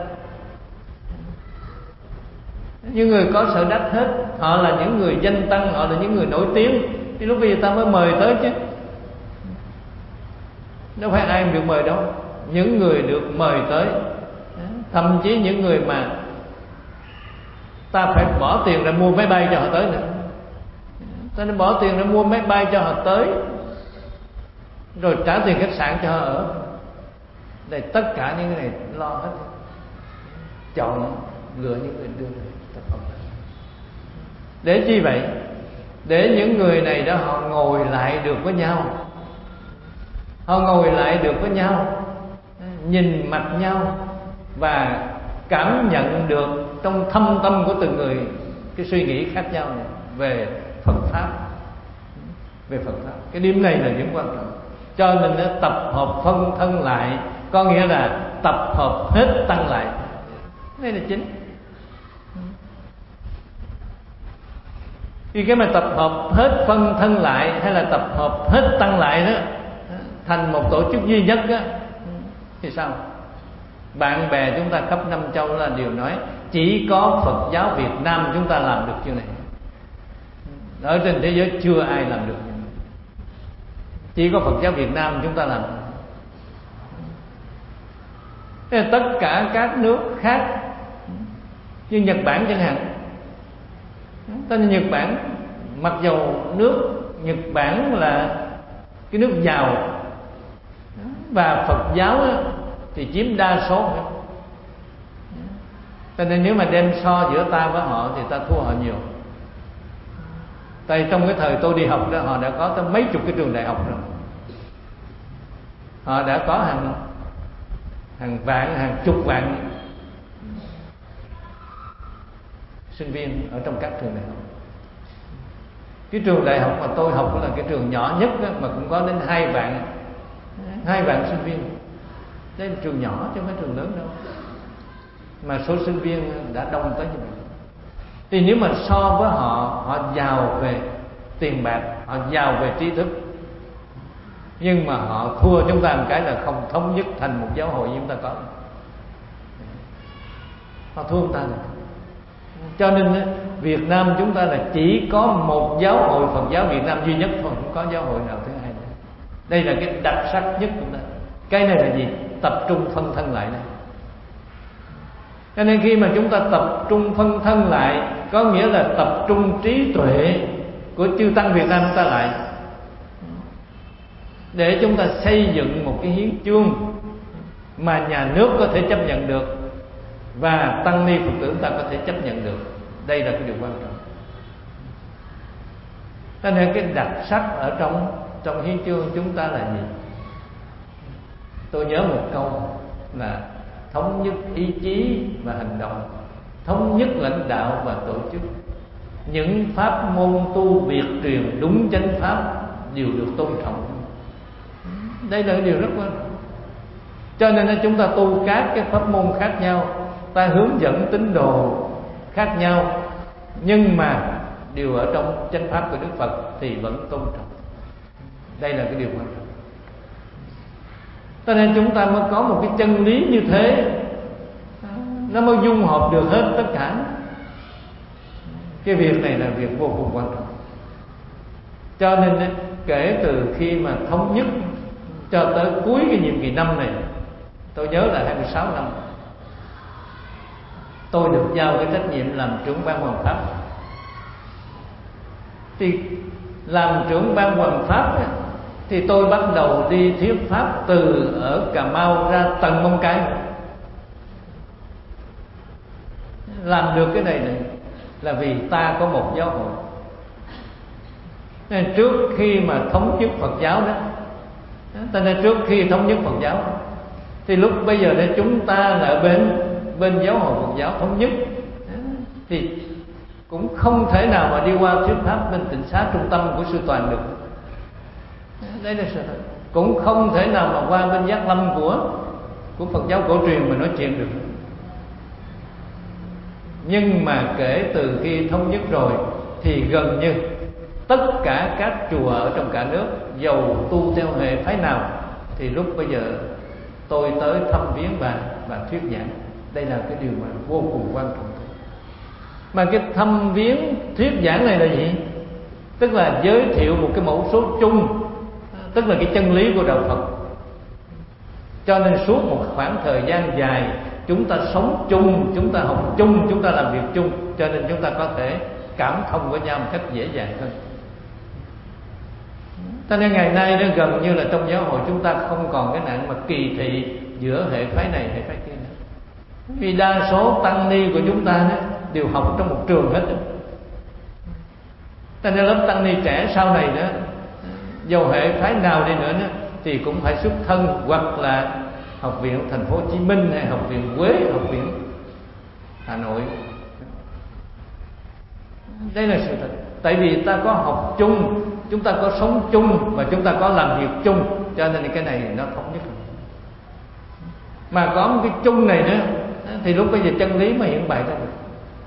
Những người có sở đắc hết, họ là những người danh tăng, họ là những người nổi tiếng, thì lúc bây giờ ta mới mời tới chứ. Đâu phải ai được mời đâu. Những người được mời tới, thậm chí những người mà ta phải bỏ tiền ra mua máy bay cho họ tới nữa. Ta nên bỏ tiền ra mua máy bay cho họ tới, rồi trả tiền khách sạn cho họ ở. Đây tất cả những cái này lo hết. Chọn lựa những người đưa này tập hợp. Để chi vậy? Để những người này đó họ ngồi lại được với nhau. Họ ngồi lại được với nhau, nhìn mặt nhau và cảm nhận được trong thâm tâm của từng người cái suy nghĩ khác nhau này về Phật Pháp. Về Phật Pháp, cái điểm này là điểm quan trọng. Cho nên nó tập hợp phân thân lại, có nghĩa là tập hợp hết tăng lại. Đây là chính. Vì cái mà tập hợp hết phân thân lại hay là tập hợp hết tăng lại đó thành một tổ chức duy nhất đó, thì sao? Bạn bè chúng ta khắp năm châu là đều nói chỉ có Phật giáo Việt Nam chúng ta làm được chuyện này. Ở trên thế giới chưa ai làm được. Chỉ có Phật giáo Việt Nam chúng ta làm. Tất cả các nước khác như Nhật Bản chẳng hạn, tên Nhật Bản, mặc dầu nước Nhật Bản là cái nước giàu và Phật giáo thì chiếm đa số, cho nên nếu mà đem so giữa ta với họ thì ta thua họ nhiều. Tại trong cái thời tôi đi học đó, họ đã có tới mấy chục cái trường đại học rồi. Họ đã có hàng vạn, hàng chục vạn sinh viên ở trong các trường đại học. Cái trường đại học mà tôi học là cái trường nhỏ nhất đó, mà cũng có đến 2 vạn sinh viên. Đây là trường nhỏ chứ không phải trường lớn đâu, mà số sinh viên đã đông tới như vậy. Thì nếu mà so với họ giàu về tiền bạc, họ giàu về trí thức, nhưng mà họ thua chúng ta một cái là không thống nhất thành một giáo hội như chúng ta có. Họ thua chúng ta rồi. Cho nên Việt Nam chúng ta là chỉ có một giáo hội Phật giáo Việt Nam duy nhất thôi, không có giáo hội nào thứ hai nữa. Đây là cái đặc sắc nhất của chúng ta. Cái này là gì? Tập trung phân thân lại này. Cho nên khi mà chúng ta tập trung phân thân lại, có nghĩa là tập trung trí tuệ của chư tăng Việt Nam chúng ta lại, để chúng ta xây dựng một cái hiến chương mà nhà nước có thể chấp nhận được và tăng ni Phật tử chúng ta có thể chấp nhận được. Đây là cái điều quan trọng. Cho nên cái đặc sắc ở trong hiến chương chúng ta là gì? Tôi nhớ một câu là thống nhất ý chí và hành động, thống nhất lãnh đạo và tổ chức. Những pháp môn tu biệt truyền đúng chánh pháp đều được tôn trọng. Đây là điều rất quan trọng. Cho nên chúng ta tu các cái pháp môn khác nhau, ta hướng dẫn tín đồ khác nhau, nhưng mà đều ở trong chánh pháp của Đức Phật thì vẫn tôn trọng. Đây là cái điều quan trọng. Cho nên chúng ta mới có một cái chân lý như thế, nó mới dung hợp được hết tất cả. Cái việc này là việc vô cùng quan trọng. Cho nên kể từ khi mà thống nhất cho tới cuối cái nhiệm kỳ năm này, tôi nhớ là 26 năm, tôi được giao cái trách nhiệm làm trưởng ban Hoàng Pháp. Thì làm trưởng ban Hoàng Pháp thì tôi bắt đầu đi thuyết pháp từ ở Cà Mau ra tận Móng Cái. làm được cái này là vì ta có một giáo hội. Nên trước khi mà thống nhất Phật giáo đó, ta nên trước khi thống nhất Phật giáo thì lúc bây giờ đây chúng ta là ở bên giáo hội Phật giáo thống nhất, thì cũng không thể nào mà đi qua thuyết pháp bên Tịnh Xá Trung Tâm của Sư Toàn được. Đấy là sự thật. Cũng không thể nào mà qua bên Giác Lâm của Phật giáo cổ truyền mà nói chuyện được. Nhưng mà kể từ khi thống nhất rồi thì gần như tất cả các chùa ở trong cả nước, dầu tu theo hệ phái nào, thì lúc bây giờ tôi tới thăm viếng và thuyết giảng. Đây là cái điều mà vô cùng quan trọng. Mà cái thăm viếng thuyết giảng này là gì? Tức là giới thiệu một cái mẫu số chung, tức là cái chân lý của đạo Phật. Cho nên suốt một khoảng thời gian dài chúng ta sống chung, chúng ta học chung, chúng ta làm việc chung, cho nên chúng ta có thể cảm thông với nhau một cách dễ dàng hơn. Cho nên ngày nay nó gần như là trong giáo hội chúng ta không còn cái nạn mà kỳ thị giữa hệ phái này hệ phái kia nữa. Vì đa số tăng ni của chúng ta đó đều học trong một trường hết. Cho nên lớp tăng ni trẻ sau này đó, dầu hệ phái nào đi nữa đó, thì cũng phải xuất thân hoặc là Học viện Thành phố Hồ Chí Minh hay Học viện Huế, Học viện Hà Nội. Đây là sự thật. Tại vì ta có học chung, chúng ta có sống chung và chúng ta có làm việc chung, cho nên cái này nó thống nhất. Mà có một cái chung này nữa thì lúc bây giờ chân lý mới hiện bày ra được.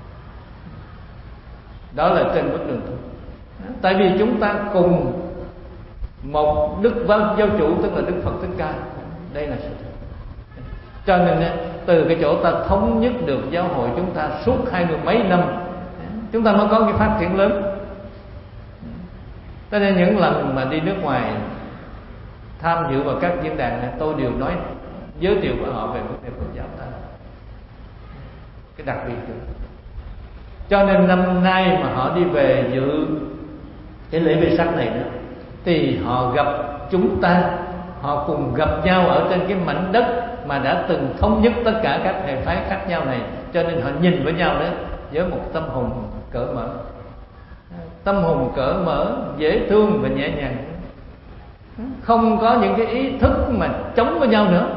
Đó là trên bước đường tu. Tại vì chúng ta cùng một Đức Giáo Chủ, tức là Đức Phật Thích Ca. Đây là sự thật. Cho nên từ cái chỗ ta thống nhất được giáo hội chúng ta suốt 20 mấy năm, chúng ta mới có cái phát triển lớn. Cho nên những lần mà đi nước ngoài tham dự vào các diễn đàn này, tôi đều nói giới thiệu với họ về vấn đề Phật giáo ta, cái đặc biệt được. Cho nên năm nay mà họ đi về dự cái lễ Vesak này đó, thì họ gặp chúng ta, họ cùng gặp nhau ở trên cái mảnh đất mà đã từng thống nhất tất cả các hệ phái khác nhau này. Cho nên họ nhìn với nhau đó với một tâm hồn cởi mở, tâm hồn cởi mở, dễ thương và nhẹ nhàng, không có những cái ý thức mà chống với nhau nữa.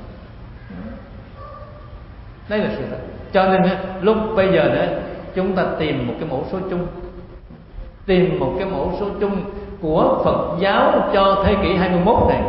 Đây là sự thật. Cho nên lúc bây giờ đó chúng ta tìm một cái mẫu số chung, tìm một cái mẫu số chung của Phật giáo cho thế kỷ 21 này.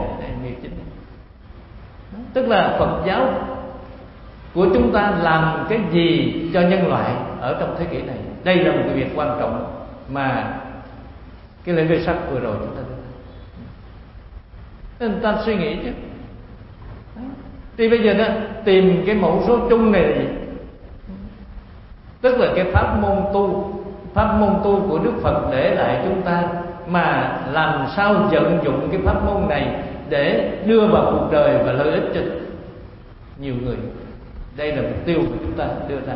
Tức là Phật giáo của chúng ta làm cái gì cho nhân loại ở trong thế kỷ này. Đây là một cái việc quan trọng mà cái lễ Vesak vừa rồi chúng ta được. Nên ta suy nghĩ chứ. Thì bây giờ đó tìm cái mẫu số chung này là gì? Tức là cái pháp môn tu của Đức Phật để lại chúng ta, mà làm sao vận dụng cái pháp môn này để đưa vào cuộc đời và lợi ích cho nhiều người. Đây là mục tiêu của chúng ta đưa ra.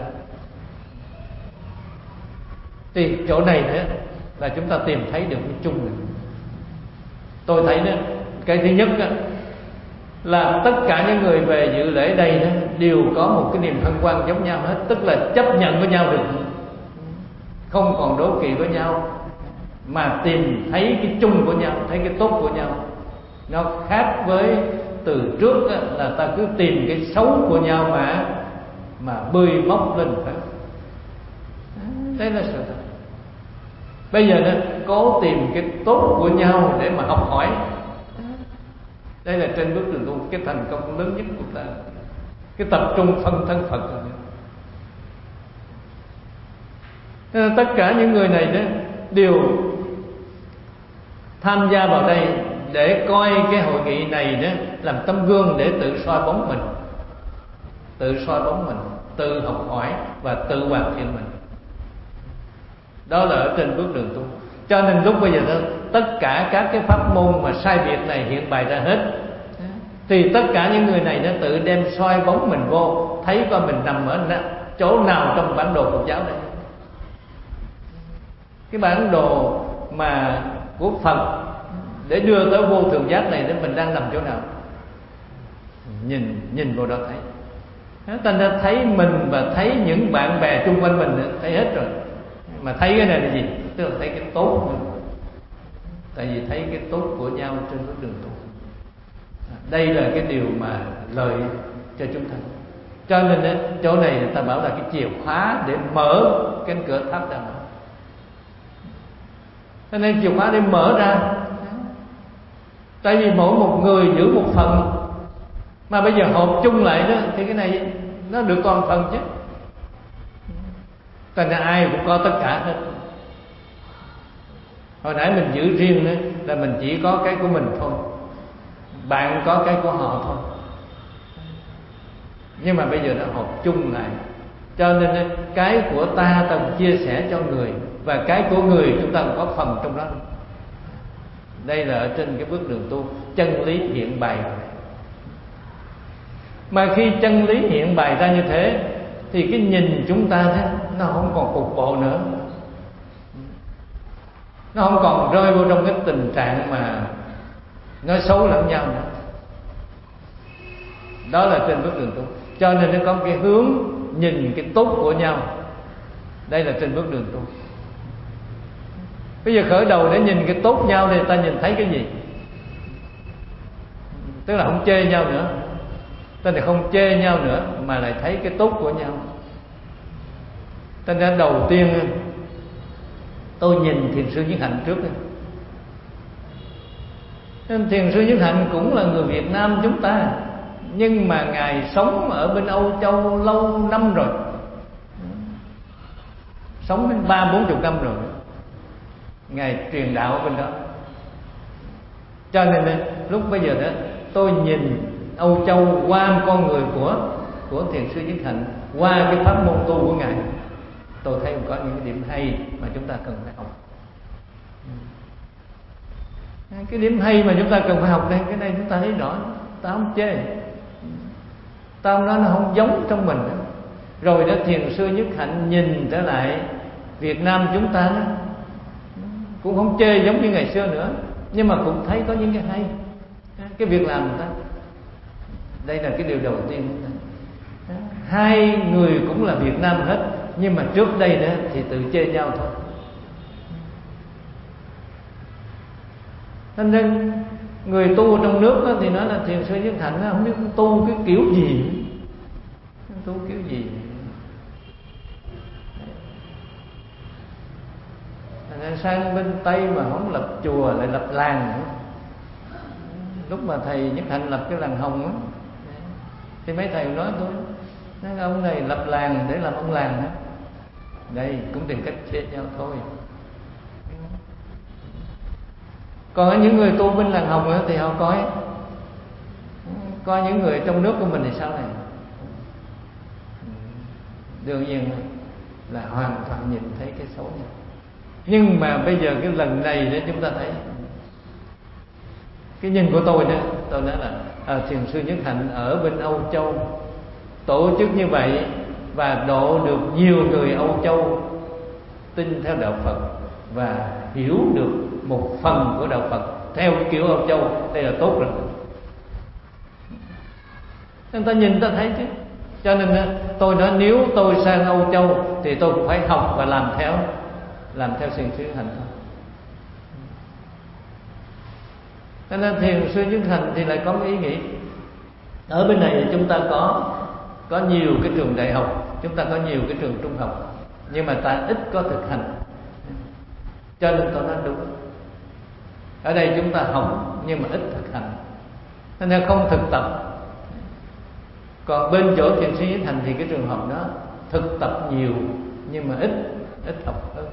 Thì chỗ này nữa là chúng ta tìm thấy được cái chung này. Tôi thấy đó, cái thứ nhất đó, là tất cả những người về dự lễ đây đó đều có một cái niềm hân hoan giống nhau hết, tức là chấp nhận với nhau được, không còn đố kỵ với nhau, mà tìm thấy cái chung của nhau, thấy cái tốt của nhau. Nó khác với từ trước đó, là ta cứ tìm cái xấu của nhau mà bươi móc lên phải. Đây là sự thật. Bây giờ đó cố tìm cái tốt của nhau để mà học hỏi. Đây là trên bước đường tu cái thành công lớn nhất của ta, cái tập trung phân thân Phật. Nên tất cả những người này đó đều tham gia vào đây để coi cái hội nghị này đó làm tấm gương để tự soi bóng mình, tự học hỏi và tự hoàn thiện mình. Đó là ở trên bước đường tu. Cho nên lúc bây giờ đó, tất cả các cái pháp môn mà sai biệt này hiện bày ra hết, thì tất cả những người này nó tự đem soi bóng mình vô, thấy coi mình nằm ở chỗ nào trong bản đồ Phật giáo này. Cái bản đồ mà của Phật để đưa tới vô thường giác này, mình đang nằm chỗ nào? Nhìn vào đó thấy. Ta đã thấy mình và thấy những bạn bè xung quanh mình, thấy hết rồi. Mà thấy cái này là gì? Tức là thấy cái tốt nữa. Tại vì thấy cái tốt của nhau trên bước đường tu. Đây là cái điều mà lợi cho chúng ta. Cho nên chỗ này người ta bảo là cái chìa khóa để mở cánh cửa tháp Đà Nẵng. Cho nên chìa khóa để mở ra. Tại vì mỗi một người giữ một phần, mà bây giờ hợp chung lại đó thì cái này nó được toàn phần chứ. Thành ra ai cũng có tất cả hết. Hồi nãy mình giữ riêng đó là mình chỉ có cái của mình thôi, bạn có cái của họ thôi. Nhưng mà bây giờ nó hợp chung lại. Cho nên cái của ta cũng chia sẻ cho người, và cái của người chúng ta cũng có phần trong đó. Đây là ở trên cái bước đường tu, chân lý hiện bày. Mà khi chân lý hiện bày ra như thế thì cái nhìn chúng ta đó, nó không còn cục bộ nữa. Nó không còn rơi vô trong cái tình trạng mà nói xấu lẫn nhau nữa. Đó là trên bước đường tu. Cho nên nó có cái hướng nhìn cái tốt của nhau. Đây là trên bước đường tu. Bây giờ khởi đầu để nhìn cái tốt nhau thì ta nhìn thấy cái gì? Tức là không chê nhau nữa. Ta thì không chê nhau nữa, mà lại thấy cái tốt của nhau. Thành ra đầu tiên tôi nhìn Thiền sư Nhất Hạnh trước. Thiền sư Nhất Hạnh cũng là người Việt Nam chúng ta, nhưng mà Ngài sống ở bên Âu Châu lâu năm rồi, sống đến 30-40 năm rồi. Ngài truyền đạo ở bên đó. Cho nên lúc bây giờ đó tôi nhìn Âu Châu qua con người của Thiền sư Nhất Hạnh, qua cái pháp môn tu của Ngài, tôi thấy có những cái điểm hay mà chúng ta cần phải học. Cái điểm hay mà chúng ta cần phải học đây, cái này chúng ta thấy rõ. Ta không chê, ta không nói nó không giống trong mình. Rồi đó Thiền sư Nhất Hạnh nhìn trở lại Việt Nam chúng ta đó, cũng không chê giống như ngày xưa nữa, nhưng mà cũng thấy có những cái hay, cái việc làm người ta. Đây là cái điều đầu tiên. Hai người cũng là Việt Nam hết, nhưng mà trước đây đó thì tự chê nhau thôi. Nên nên người tu trong nước đó thì nói là Thiền sư Nhất Hạnh không biết tu cái kiểu gì, tu kiểu gì. Nên sang bên Tây mà không lập chùa lại lập làng nữa. Lúc mà thầy Nhất Hạnh lập cái làng Hồng á, thì mấy thầy nói tôi, nói ông này lập làng để làm ông làng đó. Đây cũng tìm cách chê nhau thôi. Còn những người tu bên làng Hồng thì họ coi những người trong nước của mình thì sao này. Đương nhiên là hoàn toàn nhìn thấy cái xấu này. Nhưng mà bây giờ cái lần này để chúng ta thấy cái nhìn của tôi đó, tôi nói là Thiền sư Nhất Hạnh ở bên Âu Châu tổ chức như vậy và độ được nhiều người Âu Châu tin theo đạo Phật và hiểu được một phần của đạo Phật theo kiểu Âu Châu, đây là tốt rồi. Người ta nhìn ta thấy chứ. Cho nên tôi nói nếu tôi sang Âu Châu thì tôi cũng phải học và làm theo Thiền sư Nhất Hạnh thôi. Cho nên Thiền sư Nhất Hạnh thì lại có một ý nghĩ, ở bên này chúng ta có nhiều cái trường đại học, chúng ta có nhiều cái trường trung học, nhưng mà ta ít có thực hành. Cho nên tôi nói đúng, ở đây chúng ta học nhưng mà ít thực hành, nên không thực tập. Còn bên chỗ Thiền sư Nhất Hạnh thì cái trường học đó thực tập nhiều nhưng mà ít học hơn.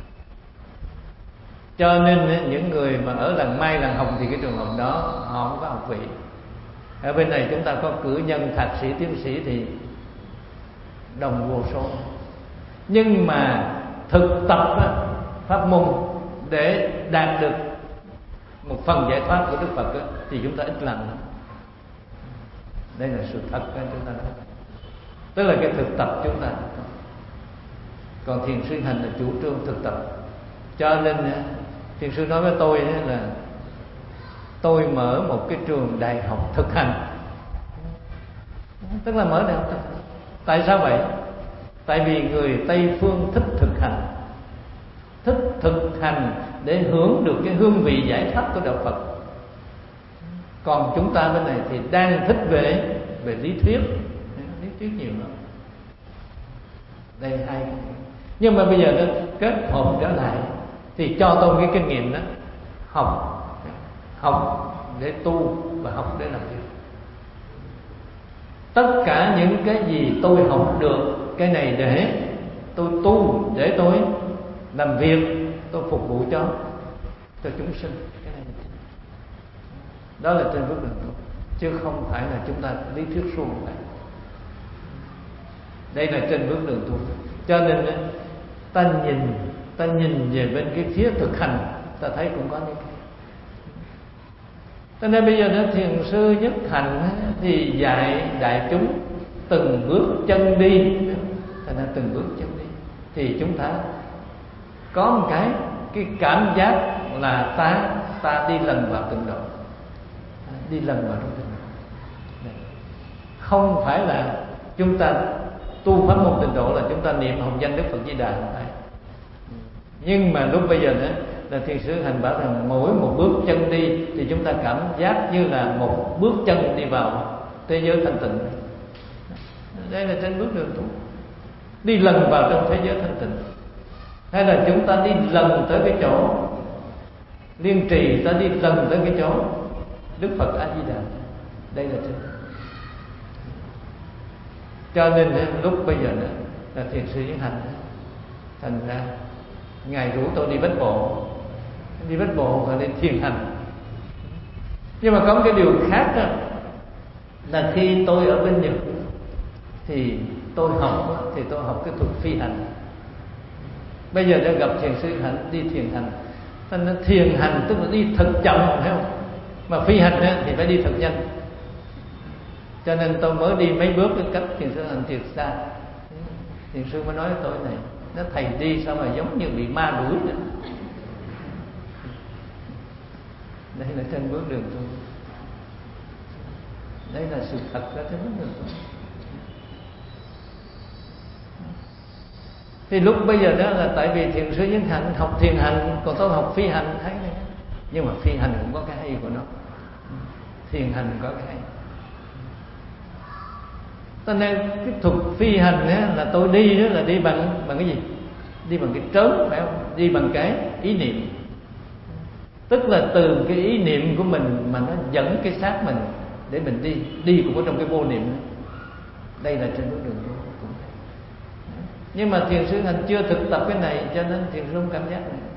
Cho nên những người mà ở làng Mai, làng Hồng thì cái trường hợp đó họ không có học vị. Ở bên này chúng ta có cử nhân, thạc sĩ, tiến sĩ thì đồng vô số. Nhưng mà thực tập pháp môn để đạt được một phần giải thoát của Đức Phật thì chúng ta ít làm lắm. Đây là sự thật của chúng ta nói. Tức là cái thực tập chúng ta. Còn Thiền sư Hành là chủ trương thực tập. Cho nên Thiền sư nói với tôi là tôi mở một cái trường đại học thực hành. Tức là mở đại học thực hành. Tại sao vậy? Tại vì người Tây phương thích thực hành, thích thực hành để hưởng được cái hương vị giải thoát của đạo Phật. Còn chúng ta bên này thì đang thích về lý thuyết nhiều lắm. Đây hay. Nhưng mà bây giờ nó kết hợp trở lại thì cho tôi cái kinh nghiệm đó, học để tu và học để làm việc. Tất cả những cái gì tôi học được, cái này để tôi tu, để tôi làm việc, tôi phục vụ cho chúng sinh. Cái này đó là trên bước đường tu, chứ không phải là chúng ta lý thuyết suông vậy. Đây là trên bước đường tu. Cho nên ta nhìn về bên cái phía thực hành, ta thấy cũng có những cái. Cho nên bây giờ đó thiền sư Nhất Hạnh thì dạy đại chúng từng bước chân đi. Thành ra từng bước chân đi thì chúng ta có một cái cảm giác là ta đi lần vào tịnh độ, đi lần vào trong tịnh độ. Không phải là chúng ta tu pháp môn tịnh độ là chúng ta niệm hồng danh Đức Phật Di Đà, không phải. Nhưng mà lúc bây giờ đó là thiền sư Hành bảo rằng mỗi một bước chân đi thì chúng ta cảm giác như là một bước chân đi vào thế giới thanh tịnh. Đây là trên bước đường tu, đi lần vào trong thế giới thanh tịnh. Hay là chúng ta đi lần tới cái chỗ Liên Trì, ta đi lần tới cái chỗ Đức Phật A Di Đà. Đây là trên. Cho nên lúc bây giờ đó là thiền sư Nhất Hạnh, thành ra ngài rủ tôi đi bách bộ và đi thiền hành. Nhưng mà có một cái điều khác đó, là khi tôi ở bên Nhật thì tôi học cái thuật phi hành. Bây giờ đã gặp thiền sư Hạnh đi thiền hành. Thành ra thiền hành tức là đi thật chậm, phải không? Mà phi hành thì phải đi thật nhanh. Cho nên tôi mới đi mấy bước cái cách thiền sư Hạnh thiệt xa. Thiền sư mới nói với tôi này, nó thầy đi sao mà giống như bị ma đuổi vậy. Đây là trên bước đường tu. Đây là sự thật đó, trên bước đường tu. Thì lúc bây giờ đó là tại vì thiền sư Nhất Hạnh học thiền hành, còn tôi học phi hành, thấy này. Nhưng mà phi hành cũng có cái hay của nó, thiền hành có cái hay. Cho nên cái thuật phi hành á, là tôi đi đó là đi bằng cái gì? Đi bằng cái trớn, phải không? Đi bằng cái ý niệm. Tức là từ cái ý niệm của mình mà nó dẫn cái xác mình để mình đi cũng ở trong cái vô niệm đó. Đây là trên bước đường tu. Nhưng mà thiền sư Hành chưa thực tập cái này, cho nên thiền sư không cảm giác này.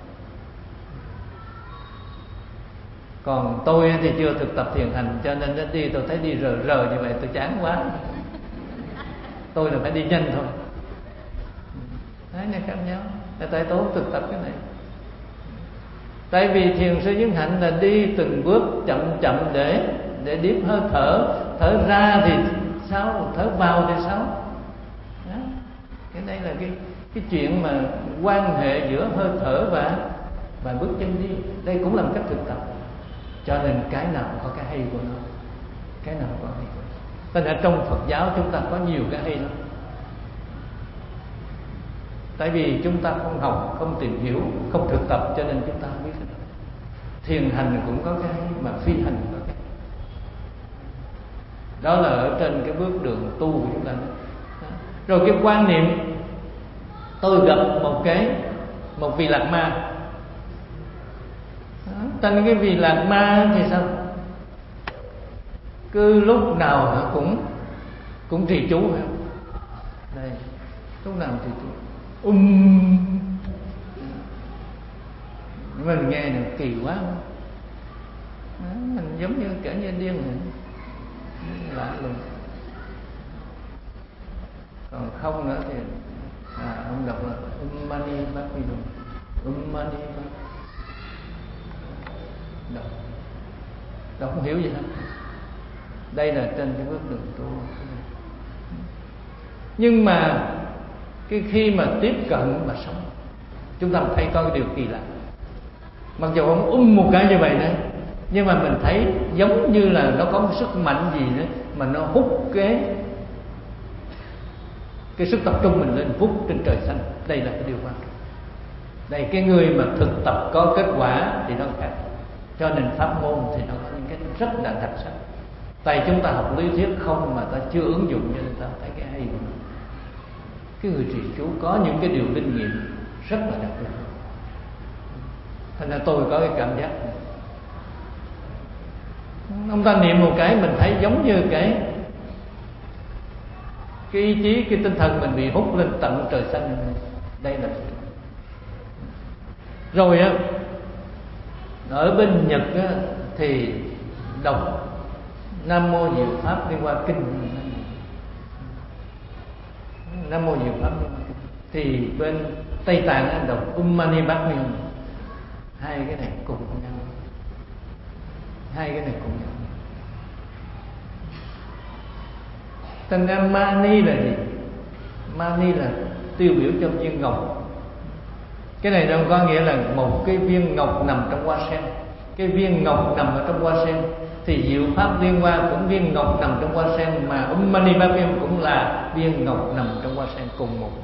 Còn tôi thì chưa thực tập thiền hành, cho nên đến đi tôi thấy đi rờ như vậy tôi chán quá. Tôi là phải đi nhanh thôi. Đấy là khác nhau. Là tại tôi không thực tập cái này. Tại vì thiền sư Nhất Hạnh là đi từng bước chậm để điếp hơi thở. Thở ra thì sao, thở vào thì sao. Đó. Cái đây là cái chuyện mà quan hệ giữa hơi thở và bước chân đi. Đây cũng là một cách thực tập. Cho nên cái nào có cái hay của nó, cái nào có hay của nó. Nên ở trong Phật giáo chúng ta có nhiều cái hay lắm. Tại vì chúng ta không học, không tìm hiểu, không thực tập, cho nên chúng ta không biết. Thiền hành cũng có cái hay, mà phi hành cũng có cái hay. Đó là ở trên cái bước đường tu của chúng ta. Rồi cái quan niệm, tôi gặp một vị Lạc Ma. Trên cái vị Lạc Ma thì sao? Cứ lúc nào cũng trì chú, phải không? Đây, lúc nào trì chú. Mình nghe này kỳ quá không? Mình giống như cả như điên này, lạ luôn. Còn không nữa thì ông đọc là Mani Padme Hum, Mani Padme. Đọc không hiểu gì hết. Đây là trên cái bước đường tu. Nhưng mà khi mà tiếp cận mà sống, chúng ta thấy có cái điều kỳ lạ. Mặc dù ông một cái như vậy đấy, nhưng mà mình thấy giống như là nó có một sức mạnh gì đó mà nó hút cái sức tập trung mình lên vút trên trời xanh. Đây là cái điều quan trọng. Đây, cái người mà thực tập có kết quả thì nó khác. Cho nên pháp môn thì nó có những cái rất là đặc sắc. Tại chúng ta học lý thuyết không mà ta chưa ứng dụng, cho nên ta thấy cái hay của nó. Cái người trì chú có những cái điều linh nghiệm rất là đặc biệt. Thành ra tôi có cái cảm giác này. Ông ta niệm một cái mình thấy giống như cái ý chí, cái tinh thần mình bị hút lên tận trời xanh. Đây là rồi á. Ở bên Nhật á, thì đọc Nam Mô Diệu Pháp liên quan kinh. Nam Mô Diệu Pháp liên quan kinh. Thì bên Tây Tạng á, đọc Mani Padme Hum. Hai cái này cùng nhau. Hai cái này cùng nhau. Thành ra Mani là gì? Mani là tiêu biểu cho viên ngọc. Cái này nó có nghĩa là một cái viên ngọc nằm trong hoa sen. Cái viên ngọc nằm ở trong hoa sen. Thì diệu pháp liên hoa cũng viên ngọc nằm trong hoa sen, mà Mani Padme Hum cũng là viên ngọc nằm trong hoa sen cùng một.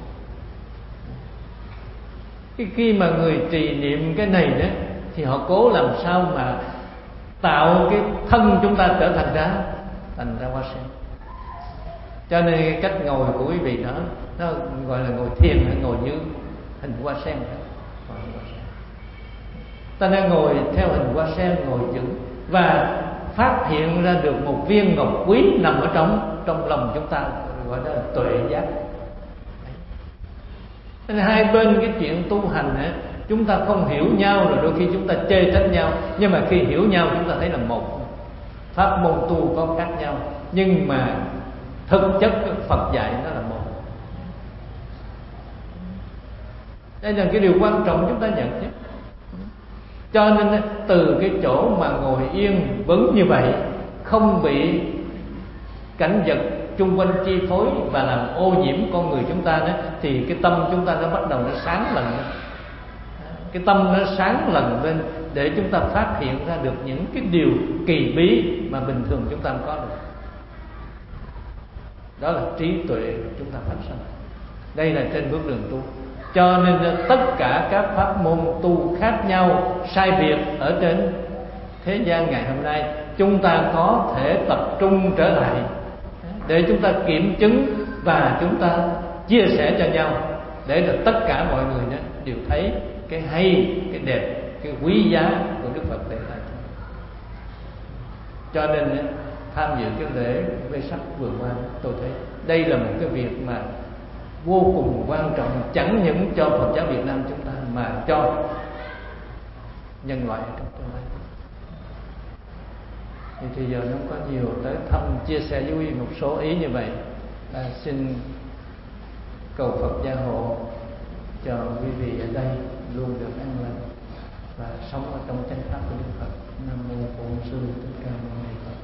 Khi mà người trì niệm cái này đó, thì họ cố làm sao mà tạo cái thân chúng ta trở thành ra hoa sen. Cho nên cái cách ngồi của quý vị đó, nó gọi là ngồi thiền hay ngồi như hình hoa sen đó. Ta nên ngồi theo hình hoa sen, ngồi vững và phát hiện ra được một viên ngọc quý nằm ở trong lòng chúng ta, gọi đó là tuệ giác. Nên hai bên cái chuyện tu hành ấy, chúng ta không hiểu nhau rồi đôi khi chúng ta chê trách nhau, nhưng mà khi hiểu nhau chúng ta thấy là một. Pháp môn tu có khác nhau, nhưng mà thực chất Phật dạy nó là một. Đây là cái điều quan trọng chúng ta nhận chứ. Cho nên từ cái chỗ mà ngồi yên vững như vậy, không bị cảnh vật chung quanh chi phối và làm ô nhiễm con người chúng ta đó, thì cái tâm chúng ta nó bắt đầu nó sáng lần lên. Cái tâm nó sáng lần lên để chúng ta phát hiện ra được những cái điều kỳ bí mà bình thường chúng ta không có được. Đó là trí tuệ chúng ta phát sinh. Đây là trên bước đường tu. Cho nên tất cả các pháp môn tu khác nhau, sai biệt ở trên thế gian ngày hôm nay, chúng ta có thể tập trung trở lại để chúng ta kiểm chứng và chúng ta chia sẻ cho nhau, để được tất cả mọi người đó đều thấy cái hay, cái đẹp, cái quý giá của Đức Phật để lại. Cho nên tham dự cái lễ Vesak vừa qua, tôi thấy đây là một cái việc mà vô cùng quan trọng, chẳng những cho Phật giáo Việt Nam chúng ta mà cho nhân loại trong tương lai. Thì giờ nó có nhiều tới thăm chia sẻ với quý vị một số ý như vậy. Xin cầu Phật gia hộ cho quý vị ở đây luôn được an lành và sống ở trong chánh pháp của Đức Phật. Nam mô Bổn Sư Thích Ca Mâu Ni Phật.